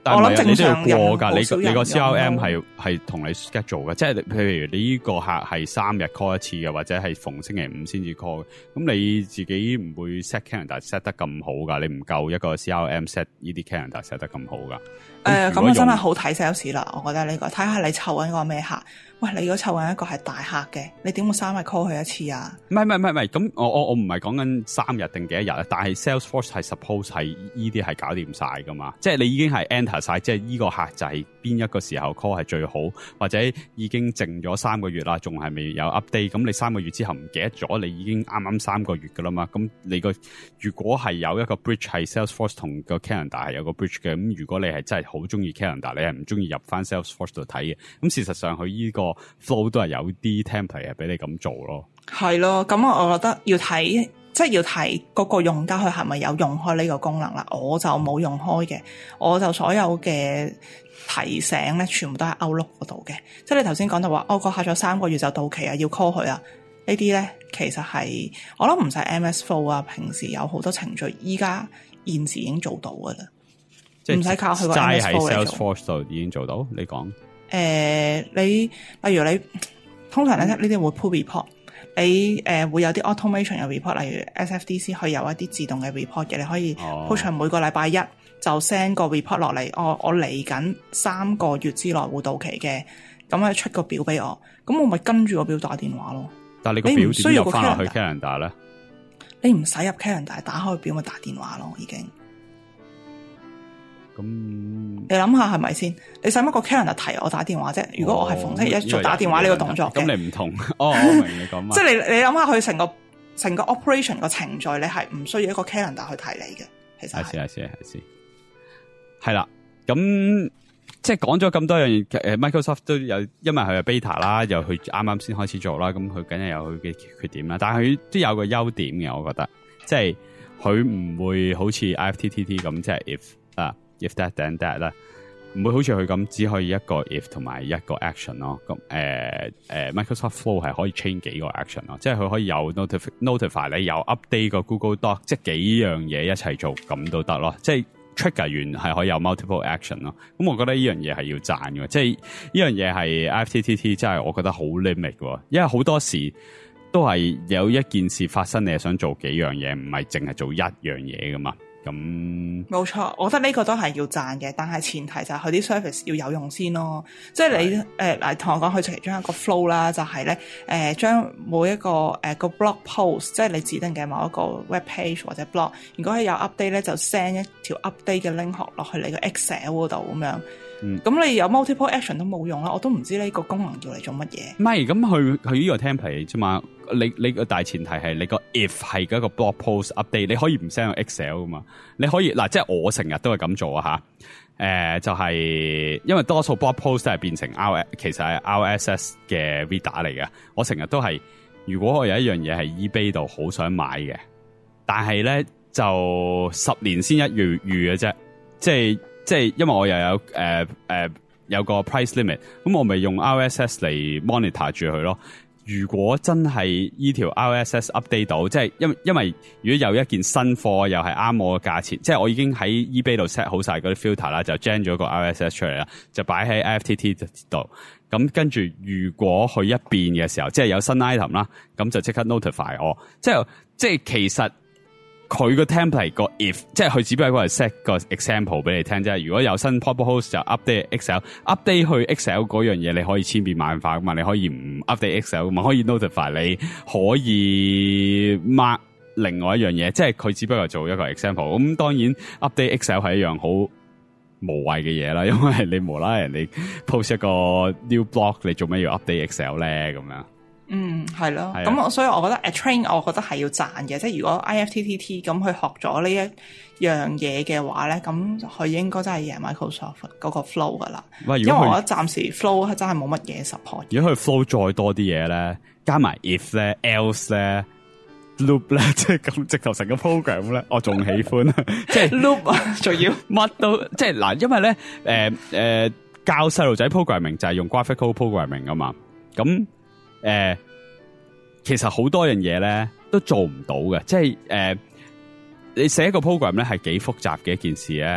但係你都要過㗎，你你個 C R M 係係同你 schedule 嘅，即係譬如你呢個客係三日 call 一次嘅，或者係逢星期五先至 call，咁你自己唔會 set calendar set 得咁好㗎，你唔夠一個 C R M set 呢啲 calendar set 得咁好㗎。 誒，咁啊真係好睇 sales 啦，我覺得呢、呢個睇下你湊緊個咩客。喂，你如果湊緊一個係大客嘅，你點會三日 call 佢一次啊？唔係唔係唔係唔係，咁我我我唔係講緊三日定幾多日啊，但係 Salesforce 係 suppose 係依啲係搞掂晒噶嘛，即係你已經係 enter 晒，即係依個客就係邊一個時候 call 係最好，或者已經靜咗三個月啦，仲係未有 update，咁你三個月之後唔記得咗，你已經啱啱三個月噶啦嘛，咁你個如果係有一個 bridge 係 Salesforce 同個 calendar 係有個 bridge 嘅，咁如果你係真係好中意 calendar， 你係唔中意入翻 Salesforce 度睇嘅，咁事實上佢依個 flow 都係有啲 template 係俾你咁做咯。係咯，咁我覺得要睇，即係要睇嗰個用家佢係咪有用開呢個功能啦。我就冇用開嘅，我就所有嘅提醒咧，全部都喺 Outlook 嗰度嘅。即係你頭先講到話，哦，個客咗三個月就到期啊，要 call 佢啊，呢啲咧其實係我諗唔使 M S Flow 啊，平時有好多程序，依家現時已經做到噶啦，唔使靠佢個 M S Flow 嚟做。 齋喺 Salesforce 度已經做到，你講。 誒、呃，你例如你通常咧呢啲會 pull report，你誒、呃、會有啲 automation 嘅 report，例如 S F D C 去有一啲自動嘅 report 嘅，你可以 push 上每個禮拜一就 send 個 report 落嚟，我我嚟緊三個月之內會到期嘅，咁咧出個表俾我，咁我咪跟住個表打電話咯。 但係你個表點入翻落去 calendar 咧？ 你唔使入 calendar， 打開個表咪打電話咯，已經。 咁你諗下係咪先？你使乜個 calendar 提我打電話啫？如果我係逢星期一做打電話呢個動作嘅， 咁你唔同哦，我明你講乜？ 即係你你諗下佢成個成個 operation 個程序，你係唔需要一個 calendar 去提你嘅。其實係係係係係啦。咁即係講咗咁多樣嘢，誒 ，Microsoft 都有，因為佢係 beta 啦，又佢啱啱先開始做啦，咁佢梗係有佢嘅缺點啦。但係佢都有個優點嘅，我覺得，即係佢唔會好似 I F T T T 咁，即係 if 啊。if that then that 啦，唔會好似佢咁只可以一個 if 同埋一個 action 咯。咁誒誒 Microsoft Flow 係可以 chain 幾個 action 咯，即係佢可以有 notify notify 你有 update 個 Google Doc， 即係幾樣嘢一齊做咁都得咯。即係 trigger 完係可以有 multiple action 咯。咁我覺得呢樣嘢係要讚嘅，即係呢樣嘢係 I F T T T 真係我覺得好 limit 嘅，因為好多時都係有一件事發生，你係想做幾樣嘢，唔係淨係做一樣嘢噶嘛。咁冇錯，我覺得呢個都係要讚嘅，但係前提就係佢啲 service 要有用先咯。即係你誒嗱，同、呃、我講佢其中一個 flow 啦，就係咧誒將每一個誒、呃、個 blog post， 即係你指定嘅某一個 web page 或者 blog， 如果係有 update 咧，就 send 一條 update 嘅 link 落去你個 Excel 嗰度咁樣。咁、嗯、你有 multiple action 都冇用啦，我都唔知呢個功能叫嚟做乜嘢。 唔係，咁佢佢呢個 template 啫嘛。你你個大前提係你個 if 係嗰個 blog post update， 你可以唔 send 個 Excel 噶嘛？你可以嗱，即係我成日都係咁做啊吓。誒、呃，就係、是、因為多數 blog post 都係變成 R， 其實係 R S S 嘅 reader 嚟嘅。我成日都係，如果我有一樣嘢係 eBay 度好想買嘅，但係咧就十年先一月預嘅啫，即係即係因為我又有誒誒、呃呃、有個 price limit，咁我咪用 R S S 嚟 monitor 住佢咯。如果真係依條 R S S update 到，即係因因為如果有一件新貨又係啱我嘅價錢，即係我已經喺 eBay 度 set 好晒嗰啲 filter 啦，就 gen 咗個 R S S 出嚟啦，就擺喺 I F T T 度。咁跟住如果佢一變嘅時候，即係有新 item 啦，咁就即刻 notify 我。即係即係其實佢個 template 個 if， 即係佢只不過係 set 個 example 俾你聽啫。如果有新 pop host 就 update Excel，update 去 Excel 嗰樣嘢你可以千變萬化噶嘛，你可以唔 update Excel 噶嘛，可以 notify 你，可以 mark 另外一樣嘢，即係佢只不過做一個 example。咁當然 update Excel 係一樣好無謂嘅嘢啦，因為你無啦啦人哋 post 一個 new block， 你做咩要 update Excel 咧？咁樣。 嗯，係咯，咁所以我覺得 a train， 我覺得係要讚嘅，即係如果 I F T T T 咁佢學咗呢一樣嘢嘅話咧，咁佢應該真係贏 Microsoft 嗰個 flow 噶啦。因為我覺得暫時 flow 係真係冇乜嘢 support。如果佢 flow 再多啲嘢咧，加埋 if 咧、else 咧、loop 咧，即係咁直頭成個 program 咧，我仲喜歡，即係 loop 啊，仲要乜都即係嗱，因為咧誒、呃呃、教細路仔 programming 就係用 graphical programming 啊嘛，咁。誒、呃，其實好多樣嘢咧都做唔到嘅，即係誒、呃，你寫一個 program 咧係幾複雜嘅一件事咧。誒、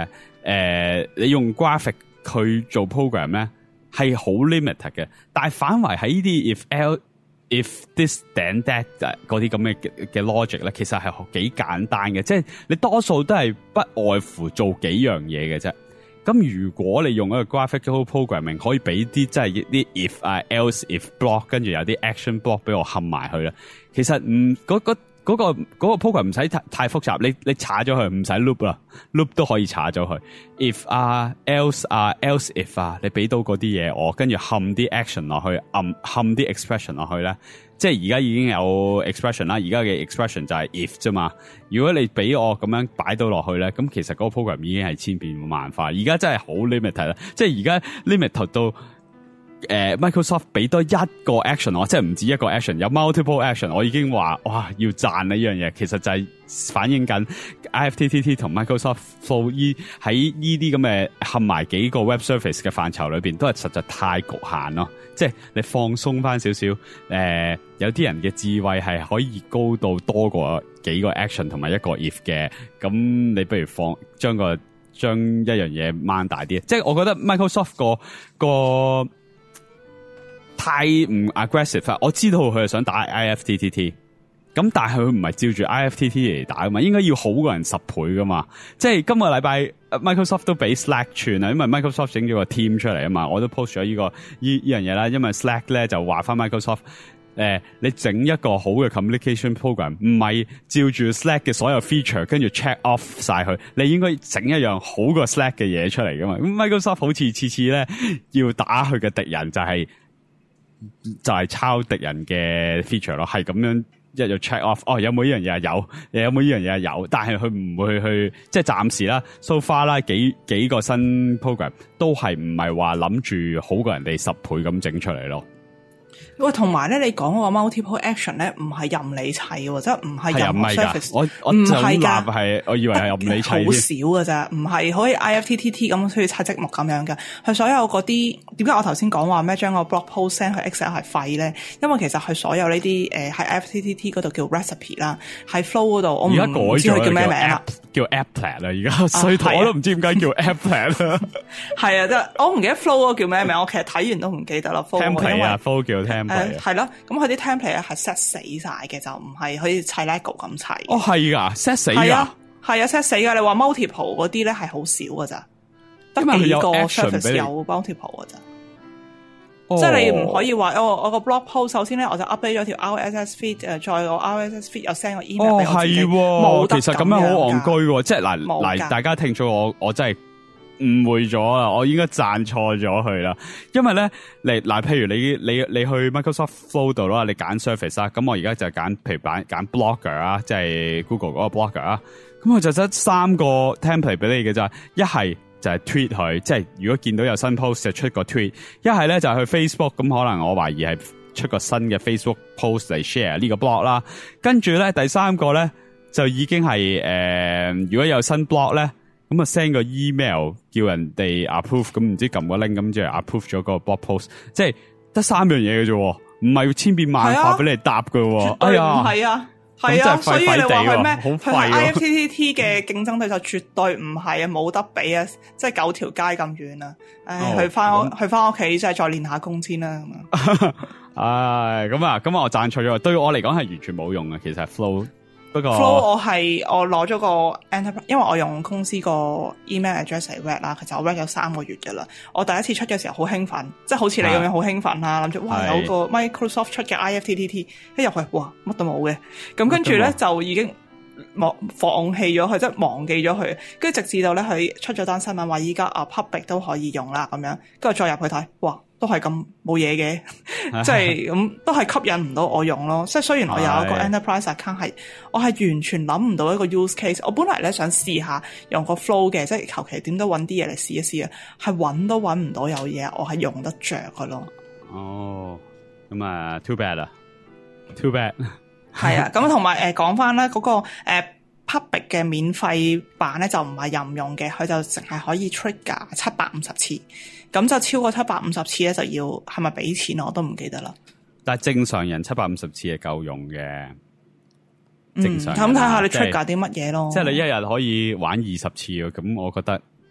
呃，你用 graphic 去做 program 咧係好 limited 嘅，但係反為喺呢啲 if l if this then that 嗰啲咁嘅嘅 logic 咧，其實係幾簡單嘅，即係你多數都係不外乎做幾樣嘢嘅啫。咁如果你用一個 graphical programming 可以俾啲即係啲 if 啊 else if block， 跟住有啲 action block 俾我冚埋去啦。其實唔嗰嗰嗰個嗰、嗰個 program 唔使太太複雜，你你查咗佢唔使 loop 啦 ，loop 都可以查咗佢。if 啊 else 啊 else if 啊，你俾到嗰啲嘢我，跟住冚啲 action 落去，冚冚啲 expression 落去咧，即係而家已經有 expression 啦。而家嘅 expression 就係 if 啫嘛。如果你俾我咁樣擺到落去咧，咁其實嗰個 program 已經係千變萬化。而家真係好 limit 啦，即係而家 limit 到。誒、呃、Microsoft 俾多一個 action 我，即係唔止一個 action， 有 multiple action， 我已經話哇要讚呢樣嘢，其實就係反映緊 I F T T T 同 Microsoft Flow 依喺呢啲咁嘅合埋幾個 web service 嘅範疇裏邊，都係實在太局限咯。即係你放鬆翻少少，誒、呃、有啲人嘅智慧係可以高到多過幾個 action 同埋一個 if 嘅，咁你不如放將個將一樣嘢掹大啲。即係我覺得 Microsoft 個個。太唔 aggressive 啊！我知道佢係想打 I F T T T， 咁但係佢唔係照住 I F T T T 嚟打噶嘛，應該要好過人十倍噶嘛。即係今個禮拜 Microsoft 都俾 Slack 串啊，因為 Microsoft 整咗個 team 出嚟啊嘛，我都 post 咗呢、這個依依樣嘢啦。因為 Slack 咧就話翻 Microsoft，誒、呃，你整一個好嘅 communication program， 唔係照住 Slack 嘅所有 feature 跟住 check off 晒佢，你應該整一樣好過 Slack 嘅嘢出嚟噶嘛。咁 Microsoft 好似次次咧要打佢嘅敵人就係、是。就係、是、抄敵人嘅 feature 咯，係咁樣一路 check off， 哦有冇呢樣嘢有，有冇呢樣嘢有，但係佢唔會去，即係暫時啦 so far 啦，幾幾個新 program 都係唔係話諗住好過人哋十倍咁整出嚟咯。 喂，同埋咧，你講嗰個 multiple action 咧，唔係任你砌喎，即係唔係任何 service， 我我唔係㗎，係我以為係任你砌，好少㗎咋，唔係好似 I F T T T 咁，好似砌積木咁樣嘅。佢所有嗰啲點解我頭先講話咩將個 blog post send 去 Excel 係廢咧？因為其實佢所有呢啲誒喺 I F T T T 嗰度叫 recipe 啦，喺 Flow 嗰度我唔知佢叫咩名啦， 叫 Applet 啦，而家所以我都唔知點解叫 Applet 啦。係啊，即係我唔記得 Flow 嗰個叫咩名，我其實睇完都唔記得啦。 Template 啊 ，Flow 叫 Template。 誒係咯，咁佢啲 template 咧係 set 死晒嘅，就唔係好似砌 Lego 咁砌。 哦，係噶 set 死噶， 係啊，係啊 set 死噶。你話 multiple 嗰啲咧係好少噶咋，得幾個 service 有 multiple 噶咋。即係你唔可以話哦，我個 blog post 首先咧我就 update 咗條 R S S feed， 誒再個 R S S feed 又 send 個 email 俾我自己。哦，係，其實咁樣好戇居喎。即係嗱嗱，大家聽咗我，我真係。誤會咗啊！我應該讚錯咗佢啦，因為咧，你嗱，譬如你你你去 Microsoft Flow 度啦，你揀 Surface 啦，咁我而家就揀，譬如揀揀 Blogger 啊，即係 Google 嗰個 Blogger 啊，咁佢就得三個 template 俾你嘅咋，一係就係 tweet 佢，即係如果見到有新 post 就出個 tweet，一係咧就係去 Facebook，咁可能我懷疑係出個新嘅 Facebook post 嚟 share 呢個 blog 啦，跟住咧第三個咧就已經係誒、呃，如果有新 blog 咧。咁啊 send 個 email 叫人哋 approve， 咁唔知撳個 link 咁就 approve 咗個 blog post， 即係得三樣嘢嘅啫，唔係千變萬化俾你答嘅。哎呀，係啊，係啊，所以你話佢咩？佢係 I F T T T 嘅競爭對手，絕對唔係啊，冇得比啊，即係九條街咁遠啊！唉，去翻屋去翻屋企，即係再練下功先啦。咁啊， 唉，咁啊，咁啊，我讚錯咗，對我嚟講係完全冇用嘅，其實 Flow。不過 Flow 我係我攞咗個 enterprise， 因為我用公司個 email address 嚟 read 啦，其實我 read 咗三個月噶啦。我第一次出嘅時候好興奮，即係好似你咁樣好興奮啦，諗住哇有個 Microsoft 出嘅 I F T T T， 一入去哇乜都冇嘅，咁跟住咧就已經忘放棄咗佢，即係忘記咗佢，跟住直至到咧佢出咗單新聞話依家啊 public 都可以用啦咁樣，跟住再入去睇，哇！都係咁冇嘢嘅，即係咁都係吸引唔到我用咯。即係雖然我有一個 enterprise account， 係我係完全諗唔到一個 use case。我本來咧想試下用個 flow 嘅，即係求其點都揾啲嘢嚟試一試啊，係揾都揾唔到有嘢我係用得着㗎咯。 哦，咁啊 ，too bad 啦 ，too bad。 係啊，咁同埋誒講翻啦，嗰個誒。呃Public 嘅免費版咧就唔係任用嘅，佢就淨係可以 trigger 七百五十次，咁就超過七百五十次咧就要係咪俾錢我都唔記得啦。但係正常人七百五十次係夠用嘅，正常。咁睇下你 trigger 啲乜嘢咯。即係你一日可以玩二十次喎，咁我覺得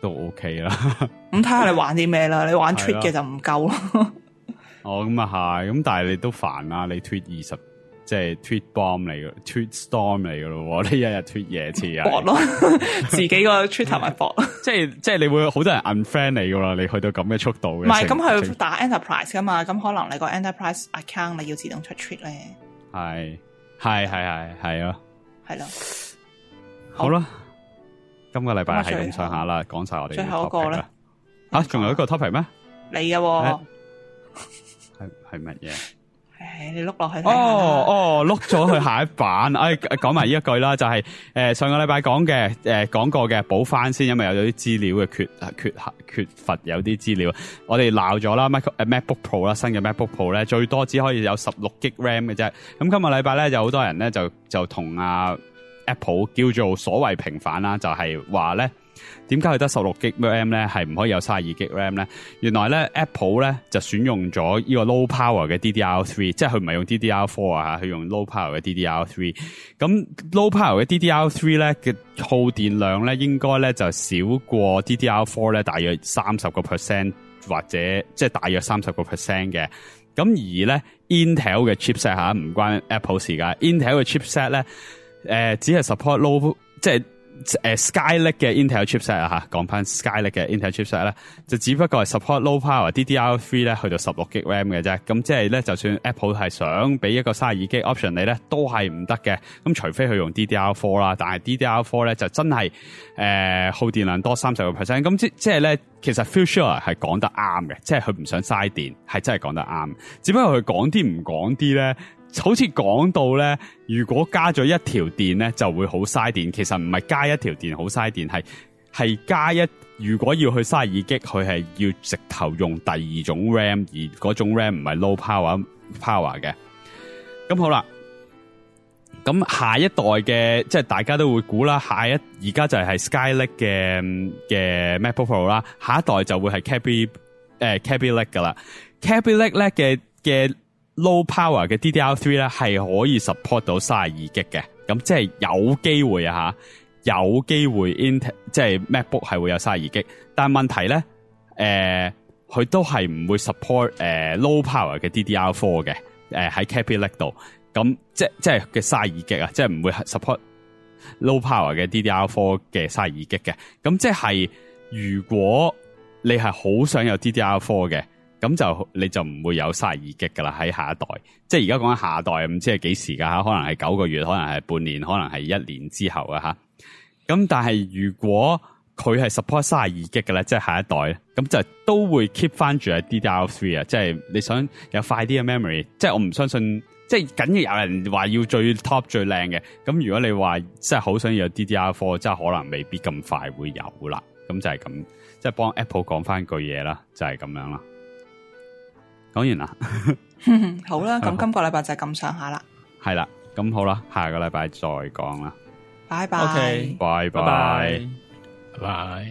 都 OK 啦。 咁睇下你玩啲咩啦，你玩 tweet 嘅就唔夠咯。 哦，咁啊係，咁但係你都煩啦，你 tweet 二十。即係 tweet bomb 嚟嘅 tweet storm 嚟嘅咯，你日日 tweet 嘢次啊， 搏咯，自己個 Twitter 咪搏。 即係即係你會好多人 unfriend 你噶啦，你去到咁嘅速度嘅。 唔係，咁佢打 enterprise 噶嘛，咁可能你個 enterprise account 你要自動出 tweet 咧。係係係係係咯， 係咯。 好啦，今個禮拜係咁上下啦，講晒我哋最後一個啦。 吓，仲有一個 topic 咩？ 你嘅係係乜嘢？ 誒，你碌落去睇下。 哦哦，碌咗去下一版。哎，講埋呢一句啦，就係、是、誒、呃、上個禮拜講嘅誒講過嘅，補翻先，因為有啲資料嘅缺缺缺乏有啲資料，我哋鬧咗啦。Mac 誒 MacBook Pro 啦，新嘅 MacBook Pro 咧最多只可以有十六 G RAM 嘅啫。咁今個禮拜咧有好多人咧就就同啊 Apple 叫做所謂平反啦，就係話咧。點解佢得十六 G RAM 咧？係唔可以有三十二 G RAM 咧？原來咧 Apple 咧就選用咗呢個 low power 嘅 D D R 三，即係佢唔係用 D D R 四啊，佢用 low power 嘅 D D R 三。咁 low power 嘅 D D R 三咧嘅耗電量咧，應該咧就少過 D D R 四咧，大約三十個 percent 或者即係大約三十個 percent 嘅。咁而咧 Intel 嘅 chipset 吓唔關 Apple 事噶 ，Intel 嘅 chipset 咧誒、呃、只係 support low 即係。誒、uh, Skylake 嘅 Intel chipset 啊吓，講翻 Skylake 嘅 Intel chipset 咧，就只不過係 support low power D D R 三咧，去到十六 G RAM 嘅啫。咁即係咧，就算 Apple 係想俾一個三十二 G option 你咧，都係唔得嘅。咁除非佢用 D D R 四啦，但係 D D R 四咧就真係誒、呃、耗電量多三十個 percent。咁即即係咧，其實 Phil Schiller 係講得啱嘅，即係佢唔想嘥電，係真係講得啱。只不過佢講啲唔講啲咧。好似講到咧，如果加咗一條電咧，就會好嘥電。其實唔係加一條電好嘥電，係係加一。如果要去三十二 G，佢係要直頭用第二種 RAM， 而嗰種 RAM 唔係 low power power 嘅。咁好啦，咁下一代嘅即係大家都會估啦。下一而家就係 Skylake 嘅嘅 MacBook Pro 啦，下一代就會係 Kaby 誒 Kaby Lake 噶啦。Kaby Lake 咧嘅嘅。low power 嘅 D D R 三咧係可以 support 到三十二 G 嘅，咁即係有機會啊吓，有機會 Intel 即係 MacBook 係會有三十二 G， 但係問題咧，誒、呃，佢都係唔會 support 誒、呃、low power 嘅 D D R 四嘅，誒、呃、喺 Kaby Lake 度，咁即即係嘅三十二 G 啊，即係唔會 support low power 嘅 D D R 四嘅三十二 G 嘅，咁即係如果你係好想有 D D R 四嘅。咁就你就唔會有三十二 G 噶啦，喺下一代，即係而家講緊下一代，唔知係幾時噶吓，可能係九個月，可能係半年，可能係一年之後啊吓。咁但係如果佢係 support 三十二 G 嘅咧，即係下一代，咁就都會 keep 翻住係 D D R 三啊，即係你想有快啲嘅 memory， 即係我唔相信，即係梗係有人話要最 top 最靚嘅，咁如果你話即係好想要有 D D R 四，即係可能未必咁快會有啦。咁就係咁，即係幫 Apple 講翻句嘢啦，就係咁樣啦。講完啦， 好啦，咁今個禮拜就係咁上下啦。 係啦，咁好啦，下個禮拜再講啦。 拜拜， OK， 拜拜， 拜拜。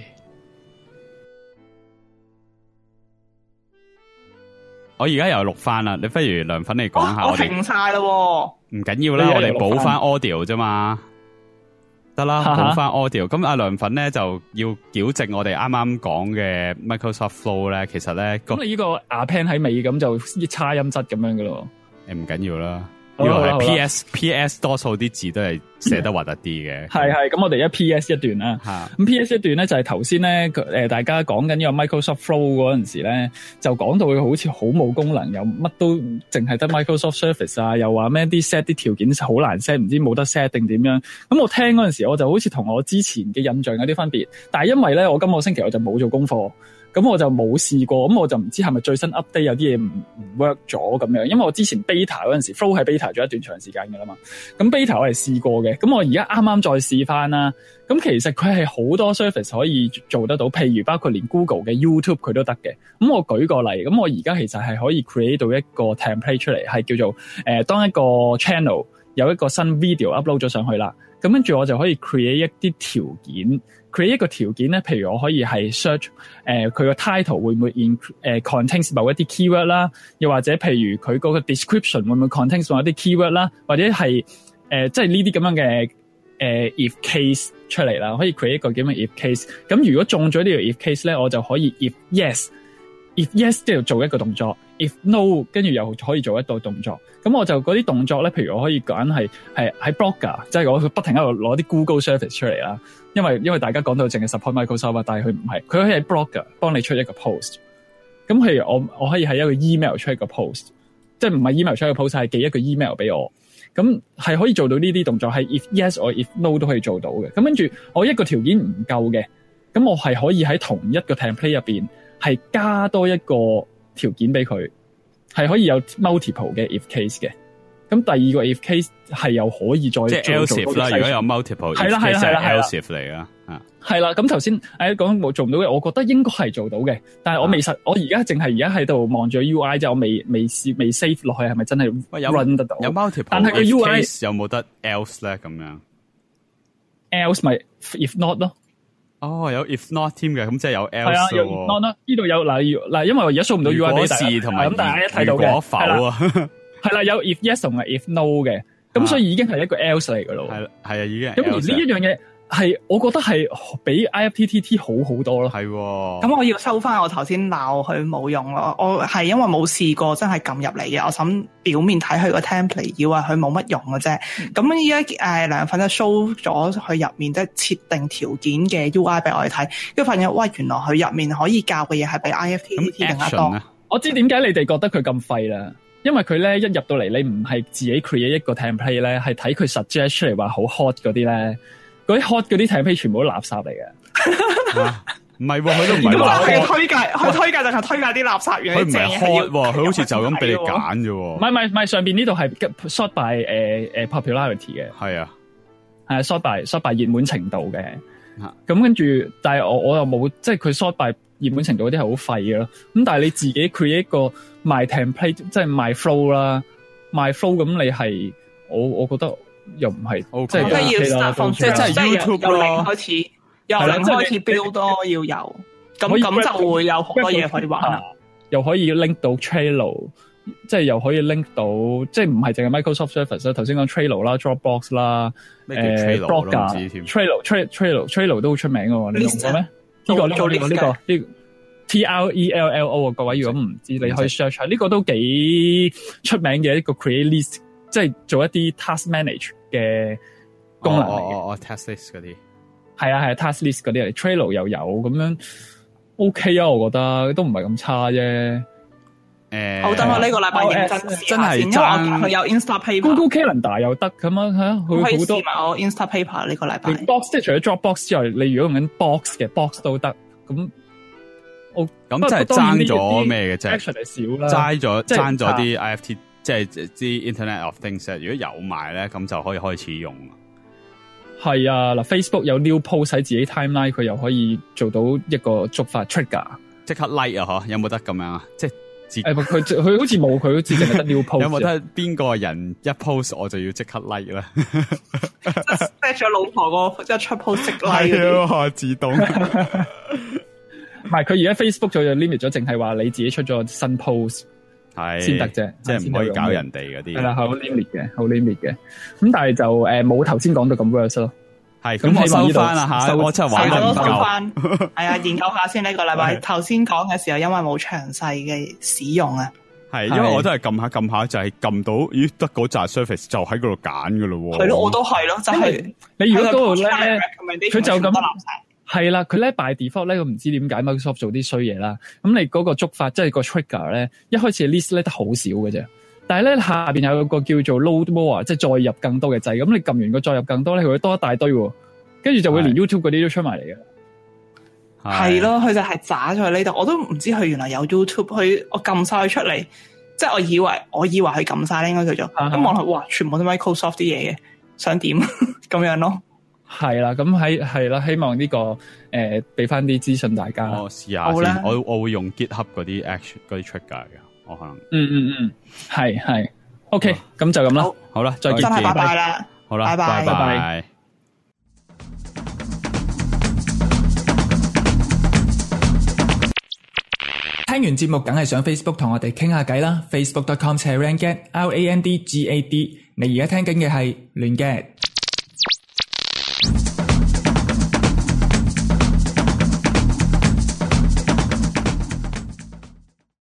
我而家又錄翻啦，你不如梁粉你講下。 我停晒咯， 唔緊要啦，我哋補翻 audio 啫嘛。得啦，補翻 audio。咁阿梁粉咧就要矯正我哋啱啱講嘅 Microsoft Flow 咧，其實咧咁你呢個牙 pen 喺尾咁就差音質咁樣噶咯。誒， 唔緊要啦。因為係 P S P S 多數啲字都係寫得核突啲嘅。係係，咁我哋一 P S 一段啦。咁 P S 一段咧就係頭先咧誒，大家講緊呢個 Microsoft Flow 嗰陣時咧，就講到佢好似好冇功能，又乜都淨係得 Microsoft Surface 啊，又話咩啲 set 啲條件好難 set，唔知冇得 set 定點樣。咁我聽嗰陣時，我就好似同我之前嘅印象有啲分別。但係因為咧，我今個星期我就冇做功課。咁我就冇試過，咁我就唔知係咪最新 update 有啲嘢唔唔 work 咗咁樣，因為我之前 beta 嗰陣時 Flow 係 beta 咗一段長時間㗎啦嘛，咁 beta 我係試過嘅，咁我而家啱啱再試翻啦，咁其實佢係好多 service 可以做得到，譬如包括連 Google 嘅 YouTube 佢都得嘅，咁我舉個例，咁我而家其實係可以 create 到一個 template 出嚟，係叫做誒、呃、當一個 channel 有一個新 video upload 咗上去啦，咁跟住我就可以 create 一啲條件。create 一個條件咧，譬如我可以係 search 誒佢個 title 會唔會 in 誒、呃、contains 某一啲 keyword 啦，又或者譬如佢嗰個 description 會唔會 contains 某一啲 keyword 啦，或者係誒、呃、即係呢啲咁樣嘅呃、if case 出嚟啦，可以 create 一個叫咩 if case。咁如果中咗呢個 if case 咧，我就可以 if yes，if yes 即係做一個動作 ，if no 跟住又可以做一個動作。咁我就嗰啲動作咧，譬如我可以揀係係喺 blogger，即係我不停喺度攞啲 Google service 出嚟啦。因為因為大家講到淨係 support Microsoft， 但係佢唔係，佢可以喺 blogger 幫你出一個 post。咁譬如我我可以喺一個 email 出一個 post， 即係唔係 email 出一個 post， 係寄一個 email 俾我。咁係可以做到呢啲動作，係 if yes or if no 都可以做到嘅。咁跟住我一個條件唔夠嘅，咁我係可以喺同一個 template 入邊係加多一個條件俾佢，係可以有 multiple 嘅 if case 嘅。咁第二個 if case 係又可以再即係 else if 啦。如果有 multiple， 係啦係啦係啦係 else if 嚟噶。 係啦，咁頭先誒講冇做唔到嘅，我覺得應該係做到嘅，但係我未實，啊、我而家淨係而家喺度望住 U I 啫，我未未試未 save 落去，係咪真係 run 得到？ 有 multiple， 但係個 U I 有冇得 else 咧？咁樣 else 咪 if not 咯？ 哦，有 if not 添嘅，咁即係有 else 係啊，有 if not 啦。呢度有嗱嗱，因為我而家 show 唔到 U I 俾大家，同埋咁大家一睇到嘅，如果否啊，係啦，有 if yes 同埋 if no 嘅，咁所以已經係一個 else 嚟噶咯。係係啊，已經咁而呢一樣嘢。係，我覺得係比 I F T T T 好好多咯。 係， 咁我要收翻我頭先鬧佢冇用咯。我係因為冇試過真係撳入嚟嘅，我想表面睇佢個 template， 以為佢冇乜用嘅啫。咁依家誒梁粉就 show 咗佢入面即係設定條件嘅 U I 俾我哋睇，跟住發現哇，原來佢入面可以教嘅嘢係比 I F T T T 更加多。 我知點解你哋覺得佢咁廢啦，因為佢咧一入到嚟，你唔係自己 create 一個 template 咧，係睇佢 suggest 出嚟話好 hot 嗰啲咧。嗰啲 hot 嗰啲 template 全部都垃圾嚟嘅， 唔係喎，佢都唔係話佢推介，佢推介就係推介啲垃圾嘢， 佢唔係 hot 喎，佢好似就咁俾你揀啫喎。 唔係唔係唔係，上邊呢度係 sort by 誒、uh, 誒、uh, popularity 嘅， 係啊， 係 sort by sort by 熱門程度嘅。咁跟住，但係我我又冇，即係佢 sort by 熱門程度嗰啲係好廢嘅咯。咁但係你自己 create 一個 my template， 即係 my flow 啦 ，my flow 咁你係我我覺得。又唔係，okay，即係要 start from 即係 YouTube 由零開始，由零開始 build 多要有，咁咁就會有好多嘢可以玩啦。 又可以 link 到 Trello， 即係又可以 link 到，即係唔係淨係 Microsoft Service 啦。頭先講 Trello 啦 ，Dropbox 啦，誒 Blogger，Trello，Trello，Trello 都好出名嘅喎，你用過咩？呢個呢個呢個呢個呢個 T R E L L O 啊，各位如果唔知，你可以 search 下，呢個都幾出名嘅一個 create list。即係做一啲 task manage 嘅功能嚟嘅， 哦哦 task list 嗰啲， 係啊係啊 task list 嗰啲嚟 ，Trello 又有咁樣 OK 啊，我覺得都唔係咁差啫。誒、 欸，好等我呢個禮拜認真試下先，因為佢有 Instapaper、Google Calendar 又得咁啊，係啊，佢好多。 試埋我 Instapaper 呢個禮拜。 Box 即係除咗 Dropbox 之外，你如果用緊 Box 嘅 Box 都得。咁我咁即係爭咗咩嘅啫？ 少啦， 齋咗爭咗啲 I F T。即係啲 Internet of Things， 如果有埋咧，咁就可以開始用。 係啊，嗱 Facebook 有 new post 喺自己 timeline， 佢又可以做到一個觸發 trigger， 即刻 like 啊！嗬，有冇得咁樣啊？即係誒，佢佢好似冇，佢好似淨係得 new post。 有冇得邊個人一 post 我就要即刻 like 咧？ 即係 set 咗老婆個一出 post 即 like 嗰啲，自動。 唔係，佢而家 Facebook 就 limit 咗，淨係話你自己出咗新 post。係先得啫， 即係唔可以搞人哋嗰啲。係啦， 好 limit 嘅，好 limit 嘅。咁但係就誒冇頭先講到咁 worse 咯。 係咁，我收翻啦吓，我真係玩得唔夠。 係啊，研究下先呢個禮拜。頭先講嘅時候，因為冇詳細嘅使用啊。 係，因為我都係撳下撳下，就係撳到，咦，得嗰扎 service 就喺嗰度揀噶咯。 係咯，我都係咯，就係你如果嗰度咧，佢就咁。係啦，佢咧 by default 咧，我唔知點解 Microsoft 做啲衰嘢啦。咁你嗰個觸發即係個 trigger 咧，一開始 list 咧得好少嘅啫。但係咧下邊有個叫做 load more， 即係再入更多嘅掣。咁你撳完個再入更多咧，佢會多一大堆，跟住就會連 YouTube 嗰啲都出埋嚟嘅。 係咯，佢就係渣咗喺呢度。我都唔知佢原來有 YouTube，佢我撳晒佢出嚟，即係我以為我以為佢撳晒咧，應該叫做咁望落，哇，全部都 Microsoft 啲嘢嘅，想點咁樣咯。 係啦，咁喺係啦，希望呢、這個誒俾翻啲資訊大家。 我試下先，我我會用 GitHub 嗰啲 action 嗰啲 trigger 嘅，我可能。嗯嗯嗯，係係 ，OK，咁就咁啦。好啦，再見， 真係拜拜啦。 好啦， 拜拜拜拜。 聽完節目，梗係上 Facebook 同我哋傾下偈啦。Facebook dot com slash rangad，R A N D G A D。你而家聽緊嘅係亂嘅。